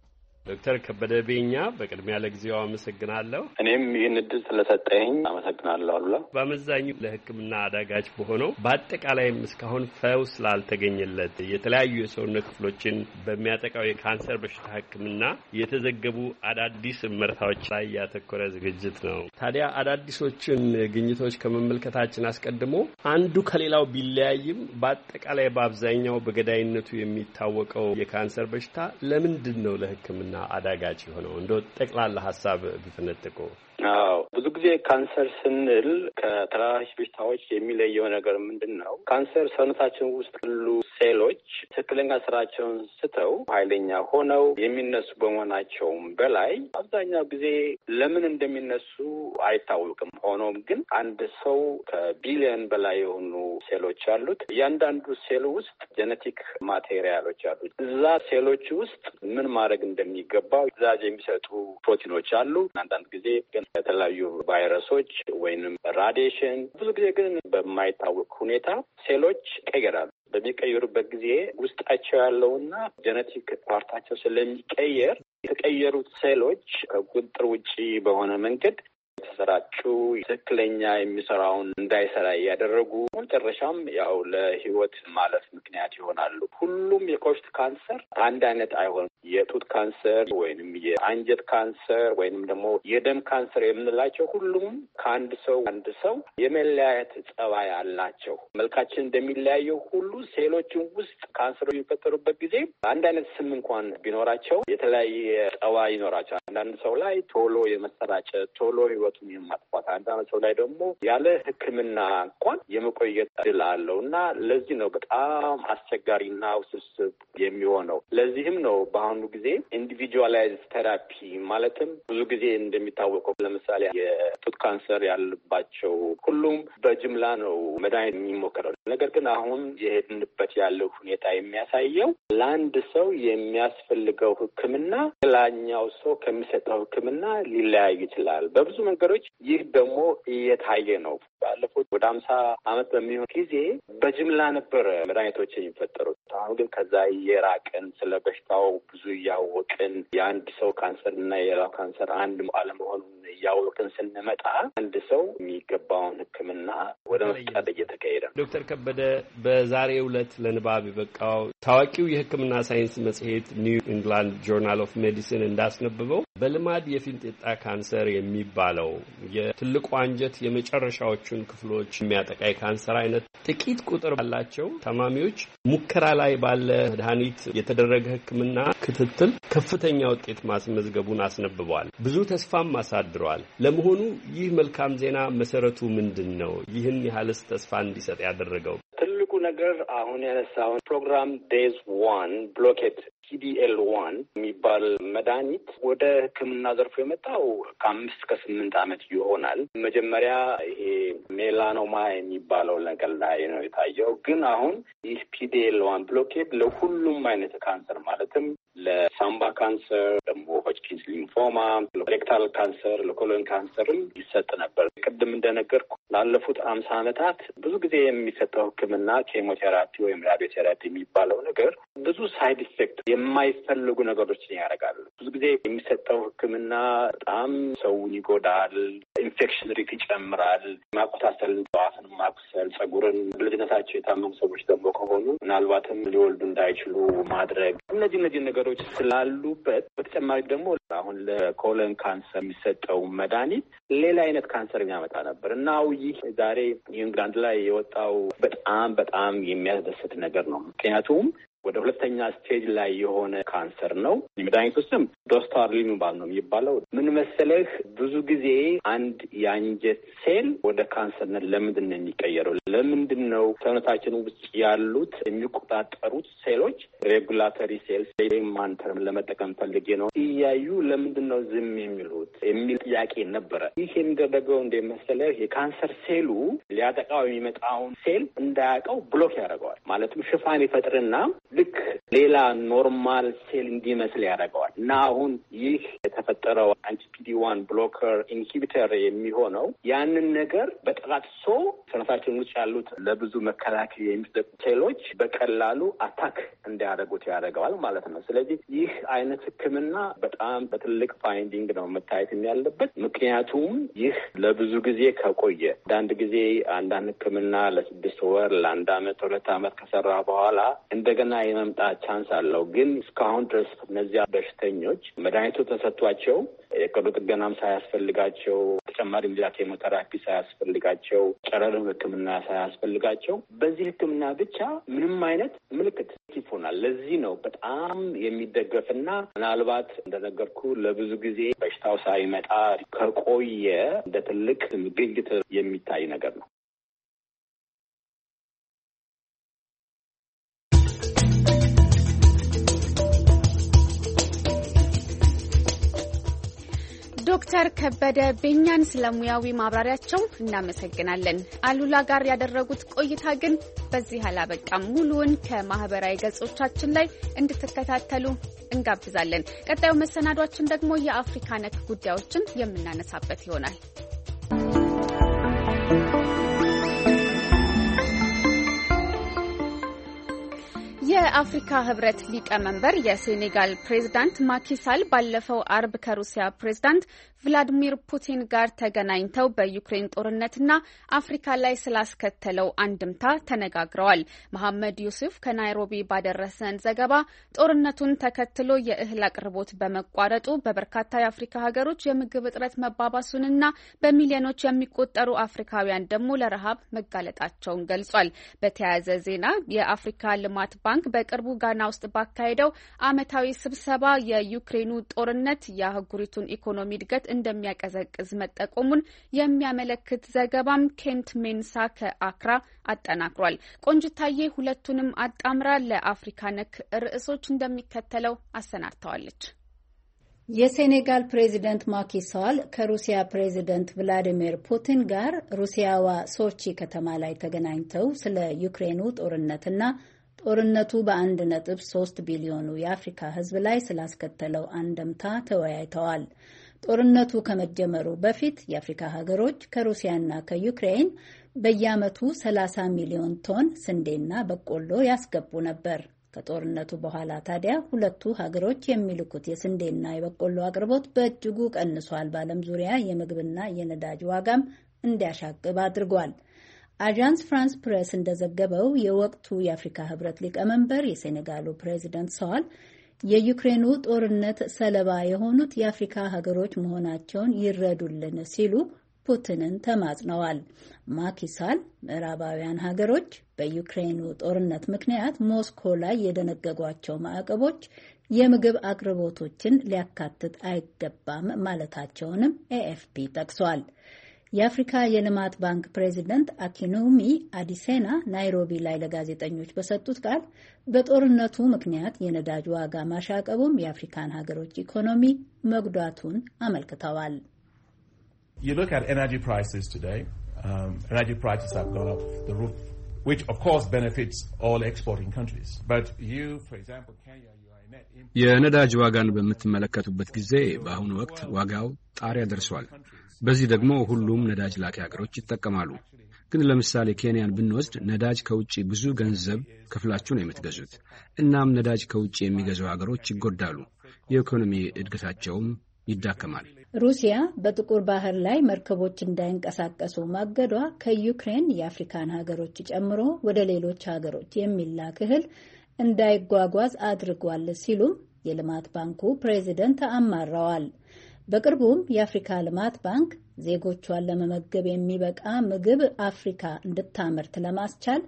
ዶክተር ከበደ ቤኛ በቅድሚያ ለጊዜው አመሰግናለሁ። እኔም ይህን እድል ስለሰጠኝ አመሰግናለሁ አሉላ። በአመዛኙ ለሕክምና አዳጋች በሆነው በአጠቃላይም እስካሁን ፈውስ ላልተገኘለት የተለያዩ የሰውነት ክፍሎችን በሚያጠቃው የካንሰር በሽታ ሕክምና የተዘገቡ አዳዲስ ምርታዎች ላይ ያተኮረ ዝግጅት ነው። ታዲያ አዳዲሶችን ግኝቶች ከመመልከታችን አስቀድሞ አንዱ ከሌላው ቢለያይም በአጠቃላይ በአብዛኛው በገዳይነቱ የሚታወቀው የካንሰር በሽታ ለምንድን ነው ለሕክምና አዳጋች የሆነው? እንደው ጠቅላላ ሀሳብ ቢፈነጥቁ። አዎ ብዙ ጊዜ ካንሰር ስንል ከተላላፊ በሽታዎች የሚለየው ነገር ምንድን ነው? ካንሰር ሰውነታችን ውስጥ ያሉ ሴሎች ትክክለኛ ስራቸውን ስተው ኃይለኛ ሆነው የሚነሱ በመሆናቸውም በላይ አብዛኛው ጊዜ ለምን እንደሚነሱ አይታወቅም። ሆኖም ግን አንድ ሰው ከቢሊዮን በላይ የሆኑ ሴሎች አሉት። እያንዳንዱ ሴል ውስጥ ጄኔቲክ ማቴሪያሎች አሉት። እዛ ሴሎች ውስጥ ምን ማድረግ እንደሚገባው ትዕዛዝ የሚሰጡ ፕሮቲኖች አሉ። አንዳንድ ጊዜ ግን የተለያዩ ቫይረሶች ወይንም ራዲዬሽን፣ ብዙ ጊዜ ግን በማይታወቅ ሁኔታ ሴሎች ይቀየራሉ። በሚቀየሩበት ጊዜ ውስጣቸው ያለውና ጄኔቲክ ፓርታቸው ስለሚቀየር የተቀየሩት ሴሎች ከቁጥጥር ውጪ በሆነ መንገድ የተሰራጩ ትክክለኛ የሚሰራውን እንዳይሰራ እያደረጉ መጨረሻም ያው ለህይወት ማለፍ ምክንያት ይሆናሉ። ሁሉም የኮሽት ካንሰር አንድ አይነት አይሆንም። የጡት ካንሰር ወይንም የአንጀት ካንሰር ወይንም ደግሞ የደም ካንሰር የምንላቸው ሁሉም ከአንድ ሰው የመለያየት ጸባይ አላቸው። መልካችን እንደሚለያየው ሁሉ ሴሎችን ውስጥ ካንሰሮች የሚፈጠሩበት ጊዜ አንድ አይነት ስም እንኳን ቢኖራቸው የተለያየ ጸባይ ይኖራቸዋል። አንዳንድ ሰው ላይ ቶሎ የመሰራጨት ቶሎ ህይወቱን የማጥፋት፣ አንዳንድ ሰው ላይ ደግሞ ያለ ሕክምና እንኳን የመቆየት እድል አለው እና ለዚህ ነው በጣም አስቸጋሪና ውስብስብ የሚሆነው። ለዚህም ነው በአሁኑ ጊዜ ኢንዲቪጁዋላይዝድ ቴራፒ ማለትም ብዙ ጊዜ እንደሚታወቀው ለምሳሌ የጡት ካንሰር ያለባቸው ሁሉም በጅምላ ነው መድኃኒት የሚሞከረው። ነገር ግን አሁን የሄድንበት ያለው ሁኔታ የሚያሳየው ለአንድ ሰው የሚያስፈልገው ሕክምና ሌላኛው ሰው ከሚሰጠው ሕክምና ሊለያይ ይችላል በብዙ መንገዶች። ይህ ደግሞ እየታየ ነው። ባለፉት ወደ 50 ዓመት በሚሆን ጊዜ በጅምላ ነበረ መድኃኒቶች የሚፈጠሩት። አሁን ግን ከዛ እየራቅን ስለ በሽታው ብዙ እያወቅን የአንድ ሰው ካንሰር እና የሌላው ካንሰር አንድ አለመሆኑን እያወቅን ስንመጣ አንድ ሰው የሚገባውን ሕክምና ወደ መስጠት እየተካሄደ ነው። ዶክተር ከበደ በዛሬው ዕለት ለንባብ የበቃው ታዋቂው የሕክምና ሳይንስ መጽሔት ኒው ኢንግላንድ ጆርናል ኦፍ ሜዲሲን እንዳስነበበው በልማድ የፊንጢጣ ካንሰር የሚባለው የትልቁ አንጀት የመጨረሻዎቹን ክፍሎች የሚያጠቃ የካንሰር አይነት ጥቂት ቁጥር ባላቸው ታማሚዎች ሙከራ ላይ ባለ መድኃኒት የተደረገ ሕክምና ክትትል ከፍተኛ ውጤት ማስመዝገቡን አስነብበዋል። ብዙ ተስፋም አሳድረዋል። ለመሆኑ ይህ መልካም ዜና መሰረቱ ምንድን ነው? ይህን ያህልስ ተስፋ እንዲሰጥ ያደረገው? ትልቁ ነገር አሁን ያነሳውን ፕሮግራም ዴዝ 1 ብሎኬት PDL1 የሚባል መድኃኒት ወደ ሕክምና ዘርፉ የመጣው ከ5 ከ8 ዓመት ይሆናል። መጀመሪያ ይሄ ሜላኖማ የሚባለው ነገር ላይ ነው የታየው። ግን አሁን ይህ PDL1 ብሎኬት ለሁሉም አይነት ካንሰር ማለትም ለሳምባ ካንሰር፣ ደግሞ ሆጅኪን ሆጅኪንስ ሊምፎማ፣ ሬክታል ካንሰር፣ ለኮሎን ካንሰርም ይሰጥ ነበር። ቅድም እንደነገርኩ ላለፉት 50 ዓመታት ብዙ ጊዜ የሚሰጠው ሕክምና ኬሞቴራፒ ወይም ራዲዮቴራፒ የሚባለው ነገር ብዙ ሳይድ ኢፌክት የማይፈልጉ ነገሮችን ያደርጋል። ብዙ ጊዜ የሚሰጠው ሕክምና በጣም ሰውን ይጎዳል። ኢንፌክሽን ሪት ይጨምራል። ማቆሳሰል፣ ጠዋፍን ማቁሰል፣ ጸጉርን በልጅነታቸው የታመሙ ሰዎች ደግሞ ከሆኑ ምናልባትም ሊወልዱ እንዳይችሉ ማድረግ እነዚህ ነገሮች ስላሉበት በተጨማሪ ደግሞ አሁን ለኮለን ካንሰር የሚሰጠው መድኃኒት ሌላ አይነት ካንሰር የሚያመጣ ነበር እና ይህ ዛሬ ኢንግላንድ ላይ የወጣው በጣም የሚያስደስት ነገር ነው። ምክንያቱም ወደ ሁለተኛ ስቴጅ ላይ የሆነ ካንሰር ነው። የመድኃኒቱ ስም ዶስታርሊኑባል ነው የሚባለው። ምን መሰለህ፣ ብዙ ጊዜ አንድ የአንጀት ሴል ወደ ካንሰርነት ለምንድን ነው የሚቀየረው? ለምንድን ነው ሰውነታችን ውስጥ ያሉት የሚቆጣጠሩት ሴሎች ሬጉላተሪ ሴልስ ወይም ማንተርም ለመጠቀም ፈልጌ ነው እያዩ ለምንድን ነው ዝም የሚሉት የሚል ጥያቄ ነበረ። ይህ የሚደረገው እንደ መሰለህ የካንሰር ሴሉ ሊያጠቃው የሚመጣውን ሴል እንዳያውቀው ብሎክ ያደርገዋል። ማለትም ሽፋን ይፈጥርና ልክ ሌላ ኖርማል ሴል እንዲመስል ያደርገዋል እና አሁን ይህ የተፈጠረው አንቲፒዲ1 ብሎከር ኢንሂቢተር የሚሆነው ያንን ነገር በጠላትሶ ሰውነታችን ውስጥ ያሉት ለብዙ መከላከል የሚሰጡ ሴሎች በቀላሉ አታክ እንዲያደርጉት ያደርገዋል ማለት ነው። ስለዚህ ይህ አይነት ሕክምና በጣም በትልቅ ፋይንዲንግ ነው መታየት ያለበት። ምክንያቱም ይህ ለብዙ ጊዜ ከቆየ አንዳንድ ሕክምና ለ6 ወር፣ ለ1 ዓመት፣ 2 ዓመት ከሰራ በኋላ እንደገና የመምጣት ቻንስ አለው። ግን እስካሁን ድረስ እነዚያ በሽተኞች መድኃኒቱ ተሰጥቷቸው የቀዶ ጥገናም ሳያስፈልጋቸው ተጨማሪም ሌላ ኬሞቴራፒ ሳያስፈልጋቸው ጨረርም ሕክምና ሳያስፈልጋቸው በዚህ ሕክምና ብቻ ምንም አይነት ምልክት ይፎናል። ለዚህ ነው በጣም የሚደገፍና ምናልባት እንደነገርኩ ለብዙ ጊዜ በሽታው ሳይመጣ ከቆየ እንደ ትልቅ ግኝት የሚታይ ነገር ነው። ዶክተር ከበደ ቤኛን ስለሙያዊ ማብራሪያቸው እናመሰግናለን። አሉላ ጋር ያደረጉት ቆይታ ግን በዚህ አላበቃም። ሙሉውን ከማህበራዊ ገጾቻችን ላይ እንድትከታተሉ እንጋብዛለን። ቀጣዩ መሰናዷችን ደግሞ የአፍሪካ ነክ ጉዳዮችን የምናነሳበት ይሆናል። የአፍሪካ ህብረት ሊቀመንበር የሴኔጋል ፕሬዝዳንት ማኪሳል ባለፈው አርብ ከሩሲያ ፕሬዝዳንት ቭላዲሚር ፑቲን ጋር ተገናኝተው በዩክሬን ጦርነትና አፍሪካ ላይ ስላስከተለው አንድምታ ተነጋግረዋል። መሐመድ ዩሱፍ ከናይሮቢ ባደረሰን ዘገባ ጦርነቱን ተከትሎ የእህል አቅርቦት በመቋረጡ በበርካታ የአፍሪካ ሀገሮች የምግብ እጥረት መባባሱንና በሚሊዮኖች የሚቆጠሩ አፍሪካውያን ደግሞ ለረሃብ መጋለጣቸውን ገልጿል። በተያያዘ ዜና የአፍሪካ ልማት ባንክ በቅርቡ ጋና ውስጥ ባካሄደው ዓመታዊ ስብሰባ የዩክሬኑ ጦርነት የአህጉሪቱን ኢኮኖሚ እድገት እንደሚያቀዘቅዝ መጠቆሙን የሚያመለክት ዘገባም ኬንት ሜንሳ ከአክራ አጠናክሯል። ቆንጅታዬ ሁለቱንም አጣምራ ለአፍሪካ ነክ ርዕሶች እንደሚከተለው አሰናድተዋለች። የሴኔጋል ፕሬዚደንት ማኪሳል ከሩሲያ ፕሬዚደንት ቭላዲሚር ፑቲን ጋር ሩሲያዋ ሶቺ ከተማ ላይ ተገናኝተው ስለ ዩክሬኑ ጦርነትና ጦርነቱ በ1.3 ቢሊዮኑ የአፍሪካ ሕዝብ ላይ ስላስከተለው አንደምታ ተወያይተዋል። ጦርነቱ ከመጀመሩ በፊት የአፍሪካ ሀገሮች ከሩሲያና ከዩክሬን በየዓመቱ 30 ሚሊዮን ቶን ስንዴና በቆሎ ያስገቡ ነበር። ከጦርነቱ በኋላ ታዲያ ሁለቱ ሀገሮች የሚልኩት የስንዴና የበቆሎ አቅርቦት በእጅጉ ቀንሷል። በዓለም ዙሪያ የምግብና የነዳጅ ዋጋም እንዲያሻቅብ አድርጓል። አጃንስ ፍራንስ ፕሬስ እንደዘገበው የወቅቱ የአፍሪካ ህብረት ሊቀመንበር የሴኔጋሉ ፕሬዚደንት ሳል የዩክሬኑ ጦርነት ሰለባ የሆኑት የአፍሪካ ሀገሮች መሆናቸውን ይረዱልን ሲሉ ፑቲንን ተማጽነዋል። ማኪሳል ምዕራባውያን ሀገሮች በዩክሬኑ ጦርነት ምክንያት ሞስኮ ላይ የደነገጓቸው ማዕቀቦች የምግብ አቅርቦቶችን ሊያካትት አይገባም ማለታቸውንም ኤኤፍፒ ጠቅሷል። የአፍሪካ የልማት ባንክ ፕሬዚደንት አኪኑሚ አዲሴና ናይሮቢ ላይ ለጋዜጠኞች በሰጡት ቃል በጦርነቱ ምክንያት የነዳጅ ዋጋ ማሻቀቡም የአፍሪካን ሀገሮች ኢኮኖሚ መጉዳቱን አመልክተዋል። You look at energy prices today. Energy prices have gone off the roof, which of course benefits all exporting countries. But you, for example, Kenya, you are የነዳጅ ዋጋን በምትመለከቱበት ጊዜ በአሁኑ ወቅት ዋጋው ጣሪያ ደርሷል። በዚህ ደግሞ ሁሉም ነዳጅ ላኪ ሀገሮች ይጠቀማሉ። ግን ለምሳሌ ኬንያን ብንወስድ ነዳጅ ከውጭ ብዙ ገንዘብ ከፍላችሁ ነው የምትገዙት። እናም ነዳጅ ከውጭ የሚገዙ ሀገሮች ይጎዳሉ፣ የኢኮኖሚ እድገታቸውም ይዳከማል። ሩሲያ በጥቁር ባህር ላይ መርከቦች እንዳይንቀሳቀሱ ማገዷ ከዩክሬን የአፍሪካን ሀገሮች ጨምሮ ወደ ሌሎች ሀገሮች የሚላክ እህል እንዳይጓጓዝ አድርጓል ሲሉም የልማት ባንኩ ፕሬዚደንት አማረዋል። በቅርቡም የአፍሪካ ልማት ባንክ ዜጎቿን ለመመገብ የሚበቃ ምግብ አፍሪካ እንድታመርት ለማስቻል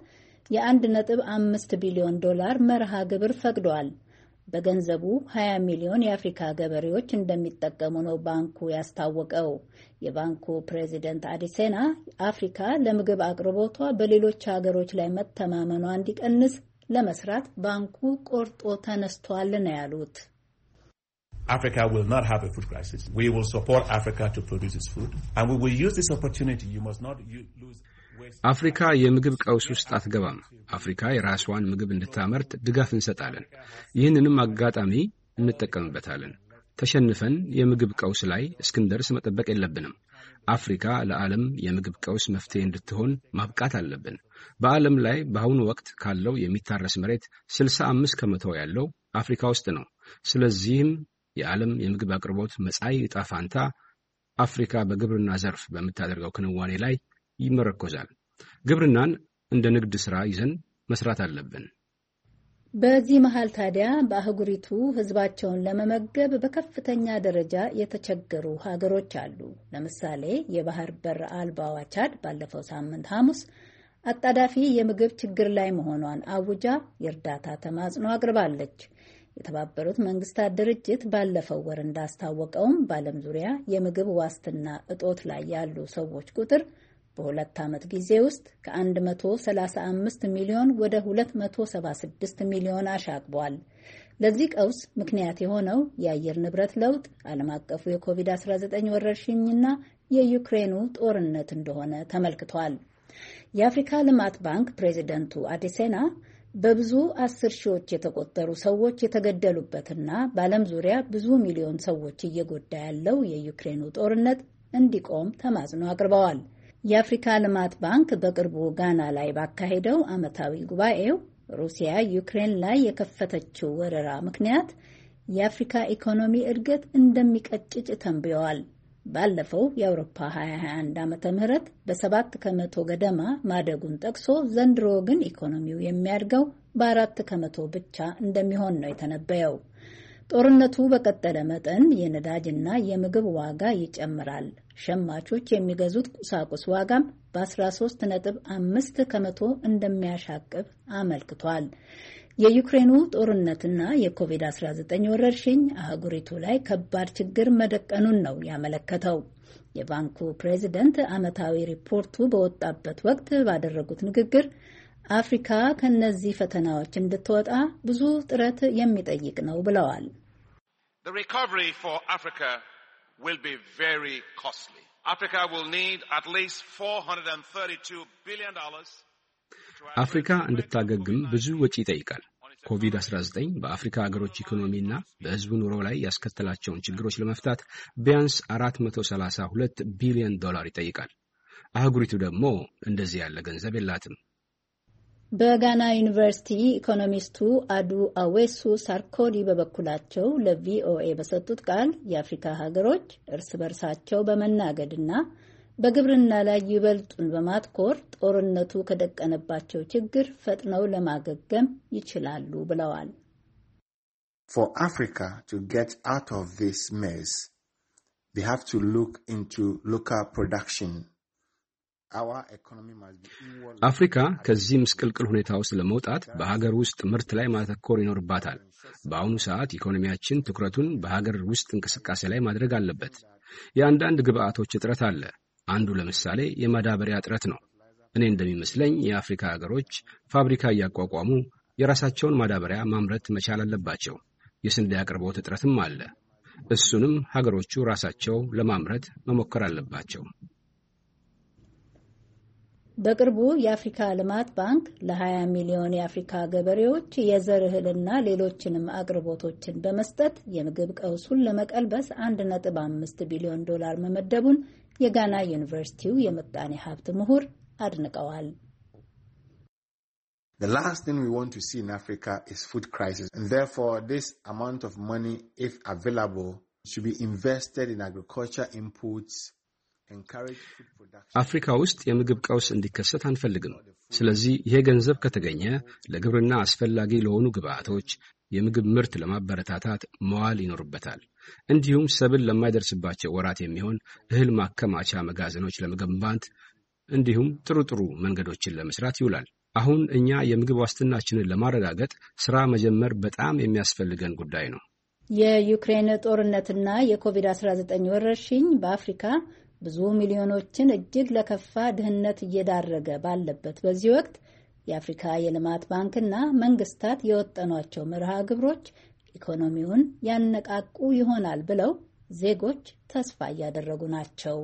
የ1.5 ቢሊዮን ዶላር መርሃ ግብር ፈቅዷል። በገንዘቡ 20 ሚሊዮን የአፍሪካ ገበሬዎች እንደሚጠቀሙ ነው ባንኩ ያስታወቀው። የባንኩ ፕሬዚደንት አዲሴና አፍሪካ ለምግብ አቅርቦቷ በሌሎች ሀገሮች ላይ መተማመኗ እንዲቀንስ ለመስራት ባንኩ ቆርጦ ተነስቷል ነው ያሉት። Africa will not have a food crisis. We will support Africa to produce its food, and we will use this opportunity. You must not lose. አፍሪካ የምግብ ቀውስ ውስጥ አትገባም። አፍሪካ የራስዋን ምግብ እንድታመርት ድጋፍ እንሰጣለን። ይህንንም አጋጣሚ እንጠቀምበታለን። ተሸንፈን የምግብ ቀውስ ላይ እስክንደርስ መጠበቅ የለብንም። አፍሪካ ለዓለም የምግብ ቀውስ መፍትሄ እንድትሆን ማብቃት አለብን። በዓለም ላይ በአሁኑ ወቅት ካለው የሚታረስ መሬት 65 ከመቶ ያለው አፍሪካ ውስጥ ነው። ስለዚህም የዓለም የምግብ አቅርቦት መጻኢ ዕጣ ፋንታ አፍሪካ በግብርና ዘርፍ በምታደርገው ክንዋኔ ላይ ይመረኮዛል። ግብርናን እንደ ንግድ ሥራ ይዘን መስራት አለብን። በዚህ መሃል ታዲያ በአህጉሪቱ ሕዝባቸውን ለመመገብ በከፍተኛ ደረጃ የተቸገሩ ሀገሮች አሉ። ለምሳሌ የባህር በር አልባዋ ቻድ ባለፈው ሳምንት ሐሙስ አጣዳፊ የምግብ ችግር ላይ መሆኗን አውጃ የእርዳታ ተማጽኖ አቅርባለች። የተባበሩት መንግስታት ድርጅት ባለፈው ወር እንዳስታወቀውም በዓለም ዙሪያ የምግብ ዋስትና እጦት ላይ ያሉ ሰዎች ቁጥር በሁለት ዓመት ጊዜ ውስጥ ከ135 ሚሊዮን ወደ 276 ሚሊዮን አሻቅቧል። ለዚህ ቀውስ ምክንያት የሆነው የአየር ንብረት ለውጥ፣ ዓለም አቀፉ የኮቪድ-19 ወረርሽኝና የዩክሬኑ ጦርነት እንደሆነ ተመልክቷል። የአፍሪካ ልማት ባንክ ፕሬዚደንቱ አዲሴና በብዙ 10 ሺዎች የተቆጠሩ ሰዎች የተገደሉበትና በዓለም ዙሪያ ብዙ ሚሊዮን ሰዎች እየጎዳ ያለው የዩክሬኑ ጦርነት እንዲቆም ተማጽኖ አቅርበዋል። የአፍሪካ ልማት ባንክ በቅርቡ ጋና ላይ ባካሄደው ዓመታዊ ጉባኤው ሩሲያ ዩክሬን ላይ የከፈተችው ወረራ ምክንያት የአፍሪካ ኢኮኖሚ እድገት እንደሚቀጭጭ ተንብየዋል። ባለፈው የአውሮፓ 2021 ዓመተ ምህረት በ7 ከመቶ ገደማ ማደጉን ጠቅሶ ዘንድሮ ግን ኢኮኖሚው የሚያድገው በ4 ከመቶ ብቻ እንደሚሆን ነው የተነበየው። ጦርነቱ በቀጠለ መጠን የነዳጅና የምግብ ዋጋ ይጨምራል። ሸማቾች የሚገዙት ቁሳቁስ ዋጋም በ13.5 ከመቶ እንደሚያሻቅብ አመልክቷል። የዩክሬኑ ጦርነትና የኮቪድ-19 ወረርሽኝ አህጉሪቱ ላይ ከባድ ችግር መደቀኑን ነው ያመለከተው። የባንኩ ፕሬዚደንት ዓመታዊ ሪፖርቱ በወጣበት ወቅት ባደረጉት ንግግር አፍሪካ ከነዚህ ፈተናዎች እንድትወጣ ብዙ ጥረት የሚጠይቅ ነው ብለዋል። The recovery for Africa will be very costly. Africa will need at least $432 billion. አፍሪካ እንድታገግም ብዙ ወጪ ይጠይቃል። ኮቪድ-19 በአፍሪካ ሀገሮች ኢኮኖሚና በሕዝቡ ኑሮ ላይ ያስከተላቸውን ችግሮች ለመፍታት ቢያንስ $432 ቢሊዮን ይጠይቃል። አህጉሪቱ ደግሞ እንደዚህ ያለ ገንዘብ የላትም። በጋና ዩኒቨርሲቲ ኢኮኖሚስቱ አዱ አዌሱ ሳርኮዲ በበኩላቸው ለቪኦኤ በሰጡት ቃል የአፍሪካ ሀገሮች እርስ በርሳቸው በመናገድና በግብርና ላይ ይበልጡን በማትኮር ጦርነቱ ከደቀነባቸው ችግር ፈጥነው ለማገገም ይችላሉ ብለዋል። For Africa to get out of this mess, they have to look into local production. አፍሪካ ከዚህ ምስቅልቅል ሁኔታ ውስጥ ለመውጣት በሀገር ውስጥ ምርት ላይ ማተኮር ይኖርባታል። በአሁኑ ሰዓት ኢኮኖሚያችን ትኩረቱን በሀገር ውስጥ እንቅስቃሴ ላይ ማድረግ አለበት። የአንዳንድ ግብአቶች እጥረት አለ። አንዱ ለምሳሌ የማዳበሪያ እጥረት ነው። እኔ እንደሚመስለኝ የአፍሪካ ሀገሮች ፋብሪካ እያቋቋሙ የራሳቸውን ማዳበሪያ ማምረት መቻል አለባቸው። የስንዴ አቅርቦት እጥረትም አለ። እሱንም ሀገሮቹ ራሳቸው ለማምረት መሞከር አለባቸው። በቅርቡ የአፍሪካ ልማት ባንክ ለ20 ሚሊዮን የአፍሪካ ገበሬዎች የዘር እህልና ሌሎችንም አቅርቦቶችን በመስጠት የምግብ ቀውሱን ለመቀልበስ $1.5 ቢሊዮን መመደቡን የጋና ዩኒቨርሲቲው የምጣኔ ሀብት ምሁር አድንቀዋል። The last thing we want to see in Africa is food crisis, and therefore this amount of money, if available, should be invested in agriculture inputs. አፍሪካ ውስጥ የምግብ ቀውስ እንዲከሰት አንፈልግም። ስለዚህ ይሄ ገንዘብ ከተገኘ ለግብርና አስፈላጊ ለሆኑ ግብዓቶች፣ የምግብ ምርት ለማበረታታት መዋል ይኖርበታል። እንዲሁም ሰብል ለማይደርስባቸው ወራት የሚሆን እህል ማከማቻ መጋዘኖች ለመገንባት እንዲሁም ጥሩ መንገዶችን ለመስራት ይውላል። አሁን እኛ የምግብ ዋስትናችንን ለማረጋገጥ ስራ መጀመር በጣም የሚያስፈልገን ጉዳይ ነው። የዩክሬን ጦርነትና የኮቪድ-19 ወረርሽኝ በአፍሪካ ብዙ ሚሊዮኖችን እጅግ ለከፋ ድህነት እየዳረገ ባለበት በዚህ ወቅት የአፍሪካ የልማት ባንክና መንግስታት የወጠኗቸው መርሃ ግብሮች ኢኮኖሚውን ያነቃቁ ይሆናል ብለው ዜጎች ተስፋ እያደረጉ ናቸው።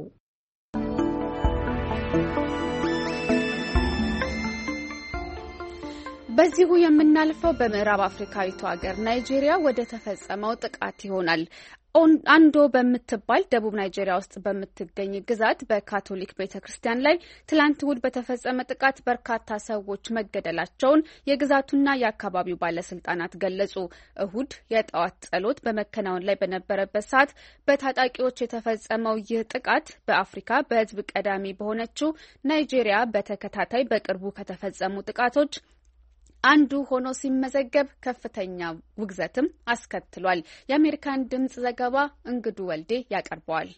በዚሁ የምናልፈው በምዕራብ አፍሪካዊቱ ሀገር ናይጄሪያ ወደ ተፈጸመው ጥቃት ይሆናል። አንዶ በምትባል ደቡብ ናይጄሪያ ውስጥ በምትገኝ ግዛት በካቶሊክ ቤተክርስቲያን ላይ ትላንት እሁድ በተፈጸመ ጥቃት በርካታ ሰዎች መገደላቸውን የግዛቱና የአካባቢው ባለስልጣናት ገለጹ። እሁድ የጠዋት ጸሎት በመከናወን ላይ በነበረበት ሰዓት በታጣቂዎች የተፈጸመው ይህ ጥቃት በአፍሪካ በሕዝብ ቀዳሚ በሆነችው ናይጄሪያ በተከታታይ በቅርቡ ከተፈጸሙ ጥቃቶች አንዱ ሆኖ ሲመዘገብ ከፍተኛ ውግዘትም አስከትሏል። የአሜሪካን ድምጽ ዘገባ እንግዱ ወልዴ ያቀርበዋል።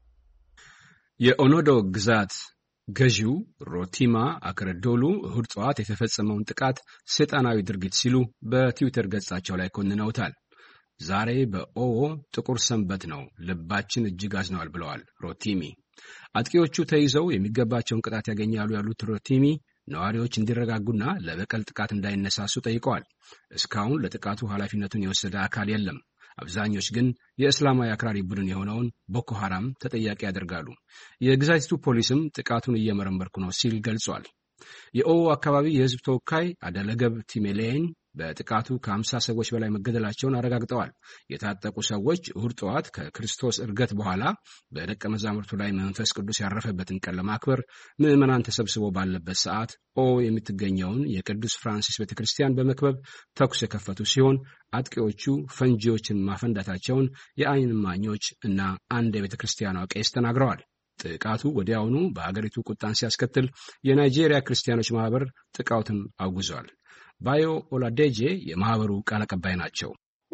የኦኖዶ ግዛት ገዢው ሮቲማ አክረዶሉ እሁድ ጠዋት የተፈጸመውን ጥቃት ሰይጣናዊ ድርጊት ሲሉ በትዊተር ገጻቸው ላይ ኮንነውታል። ዛሬ በኦዎ ጥቁር ሰንበት ነው፣ ልባችን እጅግ አዝነዋል ብለዋል ሮቲሚ። አጥቂዎቹ ተይዘው የሚገባቸውን ቅጣት ያገኛሉ ያሉት ሮቲሚ ነዋሪዎች እንዲረጋጉና ለበቀል ጥቃት እንዳይነሳሱ ጠይቀዋል። እስካሁን ለጥቃቱ ኃላፊነቱን የወሰደ አካል የለም። አብዛኞች ግን የእስላማዊ አክራሪ ቡድን የሆነውን ቦኮ ሐራም ተጠያቂ ያደርጋሉ። የግዛቲቱ ፖሊስም ጥቃቱን እየመረመርኩ ነው ሲል ገልጿል። የኦዎ አካባቢ የሕዝብ ተወካይ አደለገብ ቲሜሌን በጥቃቱ ከ50 ሰዎች በላይ መገደላቸውን አረጋግጠዋል። የታጠቁ ሰዎች እሁድ ጠዋት ከክርስቶስ እርገት በኋላ በደቀ መዛሙርቱ ላይ መንፈስ ቅዱስ ያረፈበትን ቀን ለማክበር ምዕመናን ተሰብስበው ባለበት ሰዓት የምትገኘውን የቅዱስ ፍራንሲስ ቤተክርስቲያን በመክበብ ተኩስ የከፈቱ ሲሆን አጥቂዎቹ ፈንጂዎችን ማፈንዳታቸውን የዓይን እማኞች እና አንድ የቤተክርስቲያኗ ቄስ ተናግረዋል። ጥቃቱ ወዲያውኑ በአገሪቱ ቁጣን ሲያስከትል የናይጄሪያ ክርስቲያኖች ማህበር ጥቃቱን አውግዟል። ባዮ ኦላዴጄ የማህበሩ ቃል አቀባይ ናቸው።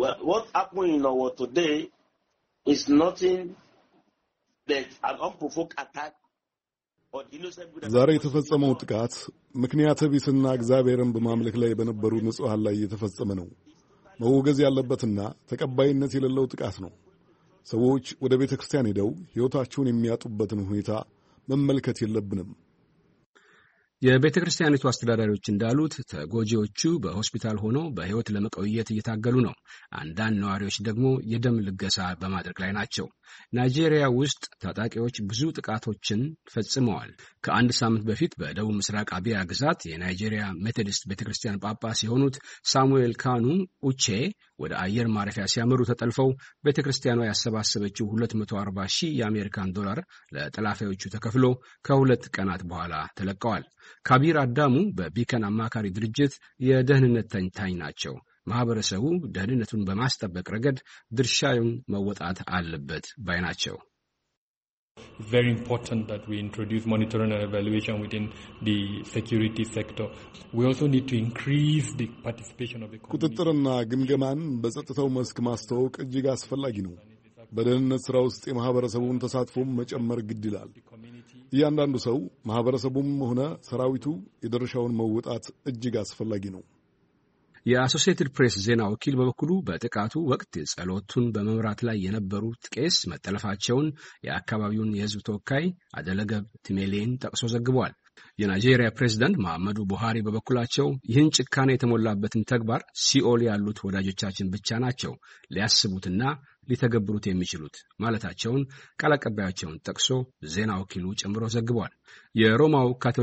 ዛሬ የተፈጸመው ጥቃት ምክንያተ ቢስና እግዚአብሔርን በማምለክ ላይ በነበሩ ንጹሐን ላይ የተፈጸመ ነው። መወገዝ ያለበትና ተቀባይነት የሌለው ጥቃት ነው። ሰዎች ወደ ቤተ ክርስቲያን ሄደው ሕይወታቸውን የሚያጡበትን ሁኔታ መመልከት የለብንም። የቤተ ክርስቲያኒቱ አስተዳዳሪዎች እንዳሉት ተጎጂዎቹ በሆስፒታል ሆነው በሕይወት ለመቆየት እየታገሉ ነው። አንዳንድ ነዋሪዎች ደግሞ የደም ልገሳ በማድረግ ላይ ናቸው። ናይጄሪያ ውስጥ ታጣቂዎች ብዙ ጥቃቶችን ፈጽመዋል። ከአንድ ሳምንት በፊት በደቡብ ምስራቅ አቢያ ግዛት የናይጄሪያ ሜቶዲስት ቤተ ክርስቲያን ጳጳስ የሆኑት ሳሙኤል ካኑ ኡቼ ወደ አየር ማረፊያ ሲያመሩ ተጠልፈው ቤተ ክርስቲያኗ ያሰባሰበችው $240,000 የአሜሪካን ዶላር ለጠላፊዎቹ ተከፍሎ ከ2 ቀናት በኋላ ተለቀዋል። ካቢር አዳሙ በቢከን አማካሪ ድርጅት የደህንነት ተንታኝ ናቸው። ማህበረሰቡ ደህንነቱን በማስጠበቅ ረገድ ድርሻውን መወጣት አለበት ባይ ናቸው። Very important that we introduce monitoring and evaluation within the security sector. We also need to increase the participation of the community. ቁጥጥርና ግምገማን በጸጥታው መስክ ማስተዋወቅ እጅግ አስፈላጊ ነው። በደህንነት ስራ ውስጥ የማህበረሰቡን ተሳትፎም መጨመር ግድ ይላል። እያንዳንዱ ሰው ማህበረሰቡም ሆነ ሰራዊቱ የድርሻውን መወጣት እጅግ አስፈላጊ ነው። የአሶሲኤትድ ፕሬስ ዜና ወኪል በበኩሉ በጥቃቱ ወቅት ጸሎቱን በመምራት ላይ የነበሩት ቄስ መጠለፋቸውን የአካባቢውን የሕዝብ ተወካይ አደለገብ ቲሜሌን ጠቅሶ ዘግቧል። የናይጄሪያ ፕሬዝዳንት መሐመዱ ቡሃሪ በበኩላቸው ይህን ጭካኔ የተሞላበትን ተግባር ሲኦል ያሉት ወዳጆቻችን ብቻ ናቸው ሊያስቡትና ሊተገብሩት የሚችሉት ማለታቸውን ቃል አቀባያቸውን ጠቅሶ ዜና ወኪሉ ጨምሮ ዘግቧል። የሮማው ካቶሊክ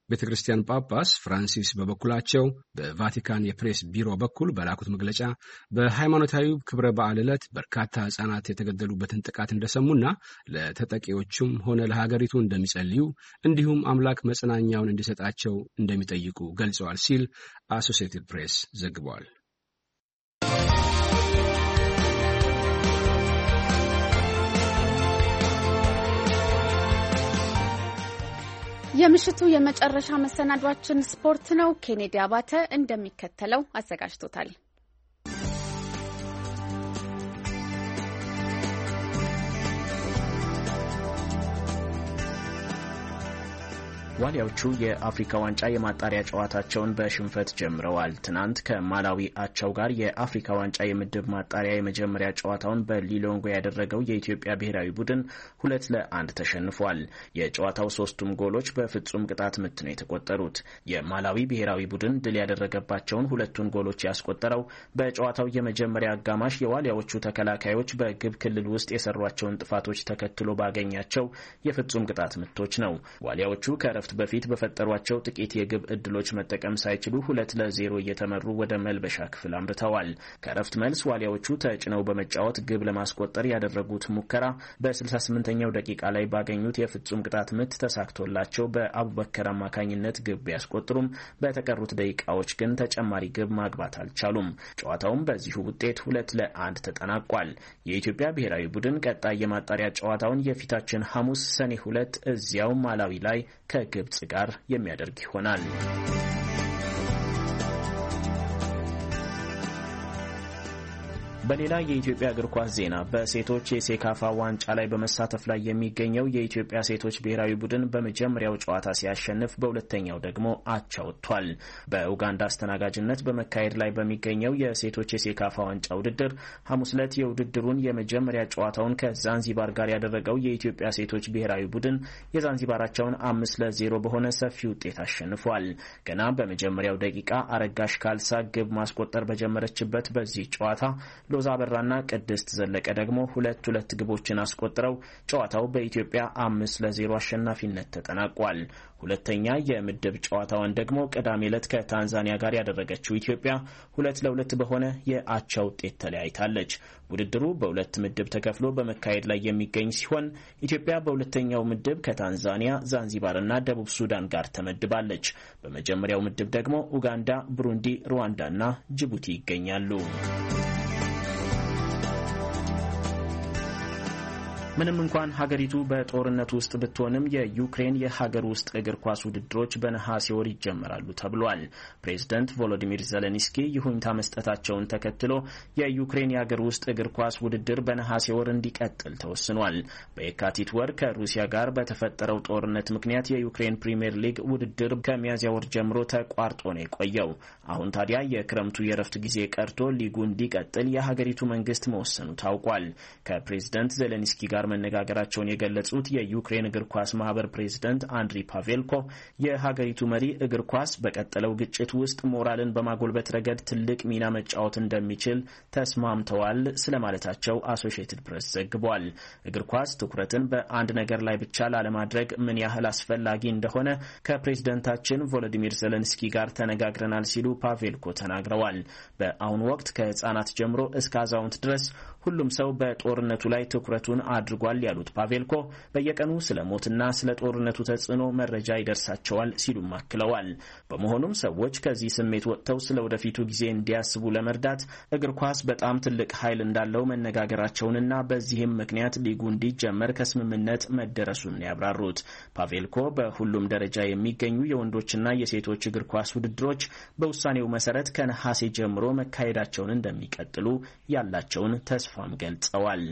ቤተ ክርስቲያን ጳጳስ ፍራንሲስ በበኩላቸው በቫቲካን የፕሬስ ቢሮ በኩል በላኩት መግለጫ በሃይማኖታዊ ክብረ በዓል ዕለት በርካታ ሕፃናት የተገደሉበትን ጥቃት እንደሰሙና ለተጠቂዎቹም ሆነ ለሀገሪቱ እንደሚጸልዩ እንዲሁም አምላክ መጽናኛውን እንዲሰጣቸው እንደሚጠይቁ ገልጸዋል ሲል አሶሲኤትድ ፕሬስ ዘግቧል። የምሽቱ የመጨረሻ መሰናዷችን ስፖርት ነው። ኬኔዲ አባተ እንደሚከተለው አዘጋጅቶታል። ዋሊያዎቹ የአፍሪካ ዋንጫ የማጣሪያ ጨዋታቸውን በሽንፈት ጀምረዋል። ትናንት ከማላዊ አቻው ጋር የአፍሪካ ዋንጫ የምድብ ማጣሪያ የመጀመሪያ ጨዋታውን በሊሎንጎ ያደረገው የኢትዮጵያ ብሔራዊ ቡድን 2-1 ተሸንፏል። የጨዋታው ሶስቱም ጎሎች በፍጹም ቅጣት ምት ነው የተቆጠሩት። የማላዊ ብሔራዊ ቡድን ድል ያደረገባቸውን ሁለቱን ጎሎች ያስቆጠረው በጨዋታው የመጀመሪያ አጋማሽ የዋሊያዎቹ ተከላካዮች በግብ ክልል ውስጥ የሰሯቸውን ጥፋቶች ተከትሎ ባገኛቸው የፍጹም ቅጣት ምቶች ነው። ዋሊያዎቹ ከረፍት በፊት በፈጠሯቸው ጥቂት የግብ እድሎች መጠቀም ሳይችሉ 2-0 እየተመሩ ወደ መልበሻ ክፍል አምርተዋል። ከረፍት መልስ ዋሊያዎቹ ተጭነው በመጫወት ግብ ለማስቆጠር ያደረጉት ሙከራ በ68ኛው ደቂቃ ላይ ባገኙት የፍጹም ቅጣት ምት ተሳክቶላቸው በአቡበከር አማካኝነት ግብ ቢያስቆጥሩም በተቀሩት ደቂቃዎች ግን ተጨማሪ ግብ ማግባት አልቻሉም። ጨዋታውም በዚሁ ውጤት 2-1 ተጠናቋል። የኢትዮጵያ ብሔራዊ ቡድን ቀጣይ የማጣሪያ ጨዋታውን የፊታችን ሐሙስ ሰኔ 2 እዚያው ማላዊ ላይ ከግብጽ ጋር የሚያደርግ ይሆናል። በሌላ የኢትዮጵያ እግር ኳስ ዜና በሴቶች የሴካፋ ዋንጫ ላይ በመሳተፍ ላይ የሚገኘው የኢትዮጵያ ሴቶች ብሔራዊ ቡድን በመጀመሪያው ጨዋታ ሲያሸንፍ በሁለተኛው ደግሞ አቻ ወጥቷል። በኡጋንዳ አስተናጋጅነት በመካሄድ ላይ በሚገኘው የሴቶች የሴካፋ ዋንጫ ውድድር ሐሙስ ዕለት የውድድሩን የመጀመሪያ ጨዋታውን ከዛንዚባር ጋር ያደረገው የኢትዮጵያ ሴቶች ብሔራዊ ቡድን የዛንዚባራቸውን 5-0 በሆነ ሰፊ ውጤት አሸንፏል። ገና በመጀመሪያው ደቂቃ አረጋሽ ካልሳ ግብ ማስቆጠር በጀመረችበት በዚህ ጨዋታ ሎዛ አበራና ቅድስት ዘለቀ ደግሞ 2 ግቦችን አስቆጥረው ጨዋታው በኢትዮጵያ 5-0 አሸናፊነት ተጠናቋል። ሁለተኛ የምድብ ጨዋታዋን ደግሞ ቅዳሜ ዕለት ከታንዛኒያ ጋር ያደረገችው ኢትዮጵያ 2-2 በሆነ የአቻ ውጤት ተለያይታለች። ውድድሩ በሁለት ምድብ ተከፍሎ በመካሄድ ላይ የሚገኝ ሲሆን ኢትዮጵያ በሁለተኛው ምድብ ከታንዛኒያ፣ ዛንዚባርና ደቡብ ሱዳን ጋር ተመድባለች። በመጀመሪያው ምድብ ደግሞ ኡጋንዳ፣ ብሩንዲ፣ ሩዋንዳና ጅቡቲ ይገኛሉ። ምንም እንኳን ሀገሪቱ በጦርነት ውስጥ ብትሆንም የዩክሬን የሀገር ውስጥ እግር ኳስ ውድድሮች በነሐሴ ወር ይጀመራሉ ተብሏል። ፕሬዝደንት ቮሎዲሚር ዜሌንስኪ ይሁንታ መስጠታቸውን ተከትሎ የዩክሬን የሀገር ውስጥ እግር ኳስ ውድድር በነሐሴ ወር እንዲቀጥል ተወስኗል። በየካቲት ወር ከሩሲያ ጋር በተፈጠረው ጦርነት ምክንያት የዩክሬን ፕሪሚየር ሊግ ውድድር ከሚያዝያ ወር ጀምሮ ተቋርጦ ነው የቆየው። አሁን ታዲያ የክረምቱ የረፍት ጊዜ ቀርቶ ሊጉ እንዲቀጥል የሀገሪቱ መንግስት መወሰኑ ታውቋል። ከፕሬዝደንት ዜሌንስኪ ጋር መነጋገራቸውን የገለጹት የዩክሬን እግር ኳስ ማህበር ፕሬዝደንት አንድሪ ፓቬልኮ የሀገሪቱ መሪ እግር ኳስ በቀጠለው ግጭት ውስጥ ሞራልን በማጎልበት ረገድ ትልቅ ሚና መጫወት እንደሚችል ተስማምተዋል ስለማለታቸው አሶሺየትድ ፕሬስ ዘግቧል። እግር ኳስ ትኩረትን በአንድ ነገር ላይ ብቻ ላለማድረግ ምን ያህል አስፈላጊ እንደሆነ ከፕሬዝደንታችን ቮሎዲሚር ዜሌንስኪ ጋር ተነጋግረናል ሲሉ ፓቬልኮ ተናግረዋል። በአሁኑ ወቅት ከህጻናት ጀምሮ እስከ አዛውንት ድረስ ሁሉም ሰው በጦርነቱ ላይ ትኩረቱን አድርጓል ያሉት ፓቬልኮ በየቀኑ ስለ ሞትና ስለ ጦርነቱ ተጽዕኖ መረጃ ይደርሳቸዋል ሲሉም አክለዋል። በመሆኑም ሰዎች ከዚህ ስሜት ወጥተው ስለ ወደፊቱ ጊዜ እንዲያስቡ ለመርዳት እግር ኳስ በጣም ትልቅ ኃይል እንዳለው መነጋገራቸውንና በዚህም ምክንያት ሊጉ እንዲጀመር ከስምምነት መደረሱን ያብራሩት ፓቬልኮ በሁሉም ደረጃ የሚገኙ የወንዶችና የሴቶች እግር ኳስ ውድድሮች በውሳኔው መሰረት ከነሐሴ ጀምሮ መካሄዳቸውን እንደሚቀጥሉ ያላቸውን ተስፋም ገልጸዋል።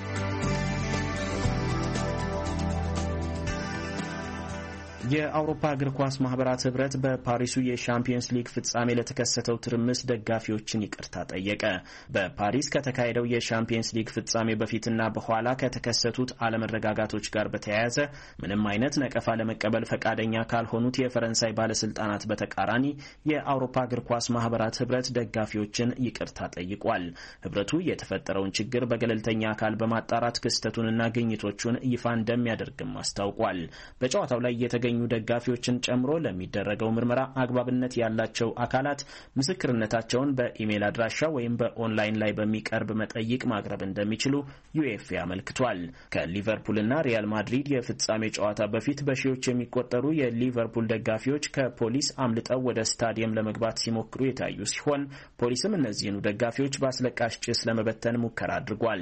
የአውሮፓ እግር ኳስ ማህበራት ህብረት በፓሪሱ የሻምፒየንስ ሊግ ፍጻሜ ለተከሰተው ትርምስ ደጋፊዎችን ይቅርታ ጠየቀ። በፓሪስ ከተካሄደው የሻምፒየንስ ሊግ ፍጻሜ በፊትና በኋላ ከተከሰቱት አለመረጋጋቶች ጋር በተያያዘ ምንም አይነት ነቀፋ ለመቀበል ፈቃደኛ ካልሆኑት የፈረንሳይ ባለስልጣናት በተቃራኒ የአውሮፓ እግር ኳስ ማህበራት ህብረት ደጋፊዎችን ይቅርታ ጠይቋል። ህብረቱ የተፈጠረውን ችግር በገለልተኛ አካል በማጣራት ክስተቱንና ግኝቶቹን ይፋ እንደሚያደርግም አስታውቋል። በጨዋታው ላይ የተገኘ የሚገኙ ደጋፊዎችን ጨምሮ ለሚደረገው ምርመራ አግባብነት ያላቸው አካላት ምስክርነታቸውን በኢሜል አድራሻ ወይም በኦንላይን ላይ በሚቀርብ መጠይቅ ማቅረብ እንደሚችሉ ዩኤፍኤ አመልክቷል። ከሊቨርፑልና ሪያል ማድሪድ የፍጻሜ ጨዋታ በፊት በሺዎች የሚቆጠሩ የሊቨርፑል ደጋፊዎች ከፖሊስ አምልጠው ወደ ስታዲየም ለመግባት ሲሞክሩ የታዩ ሲሆን ፖሊስም እነዚህኑ ደጋፊዎች በአስለቃሽ ጭስ ለመበተን ሙከራ አድርጓል።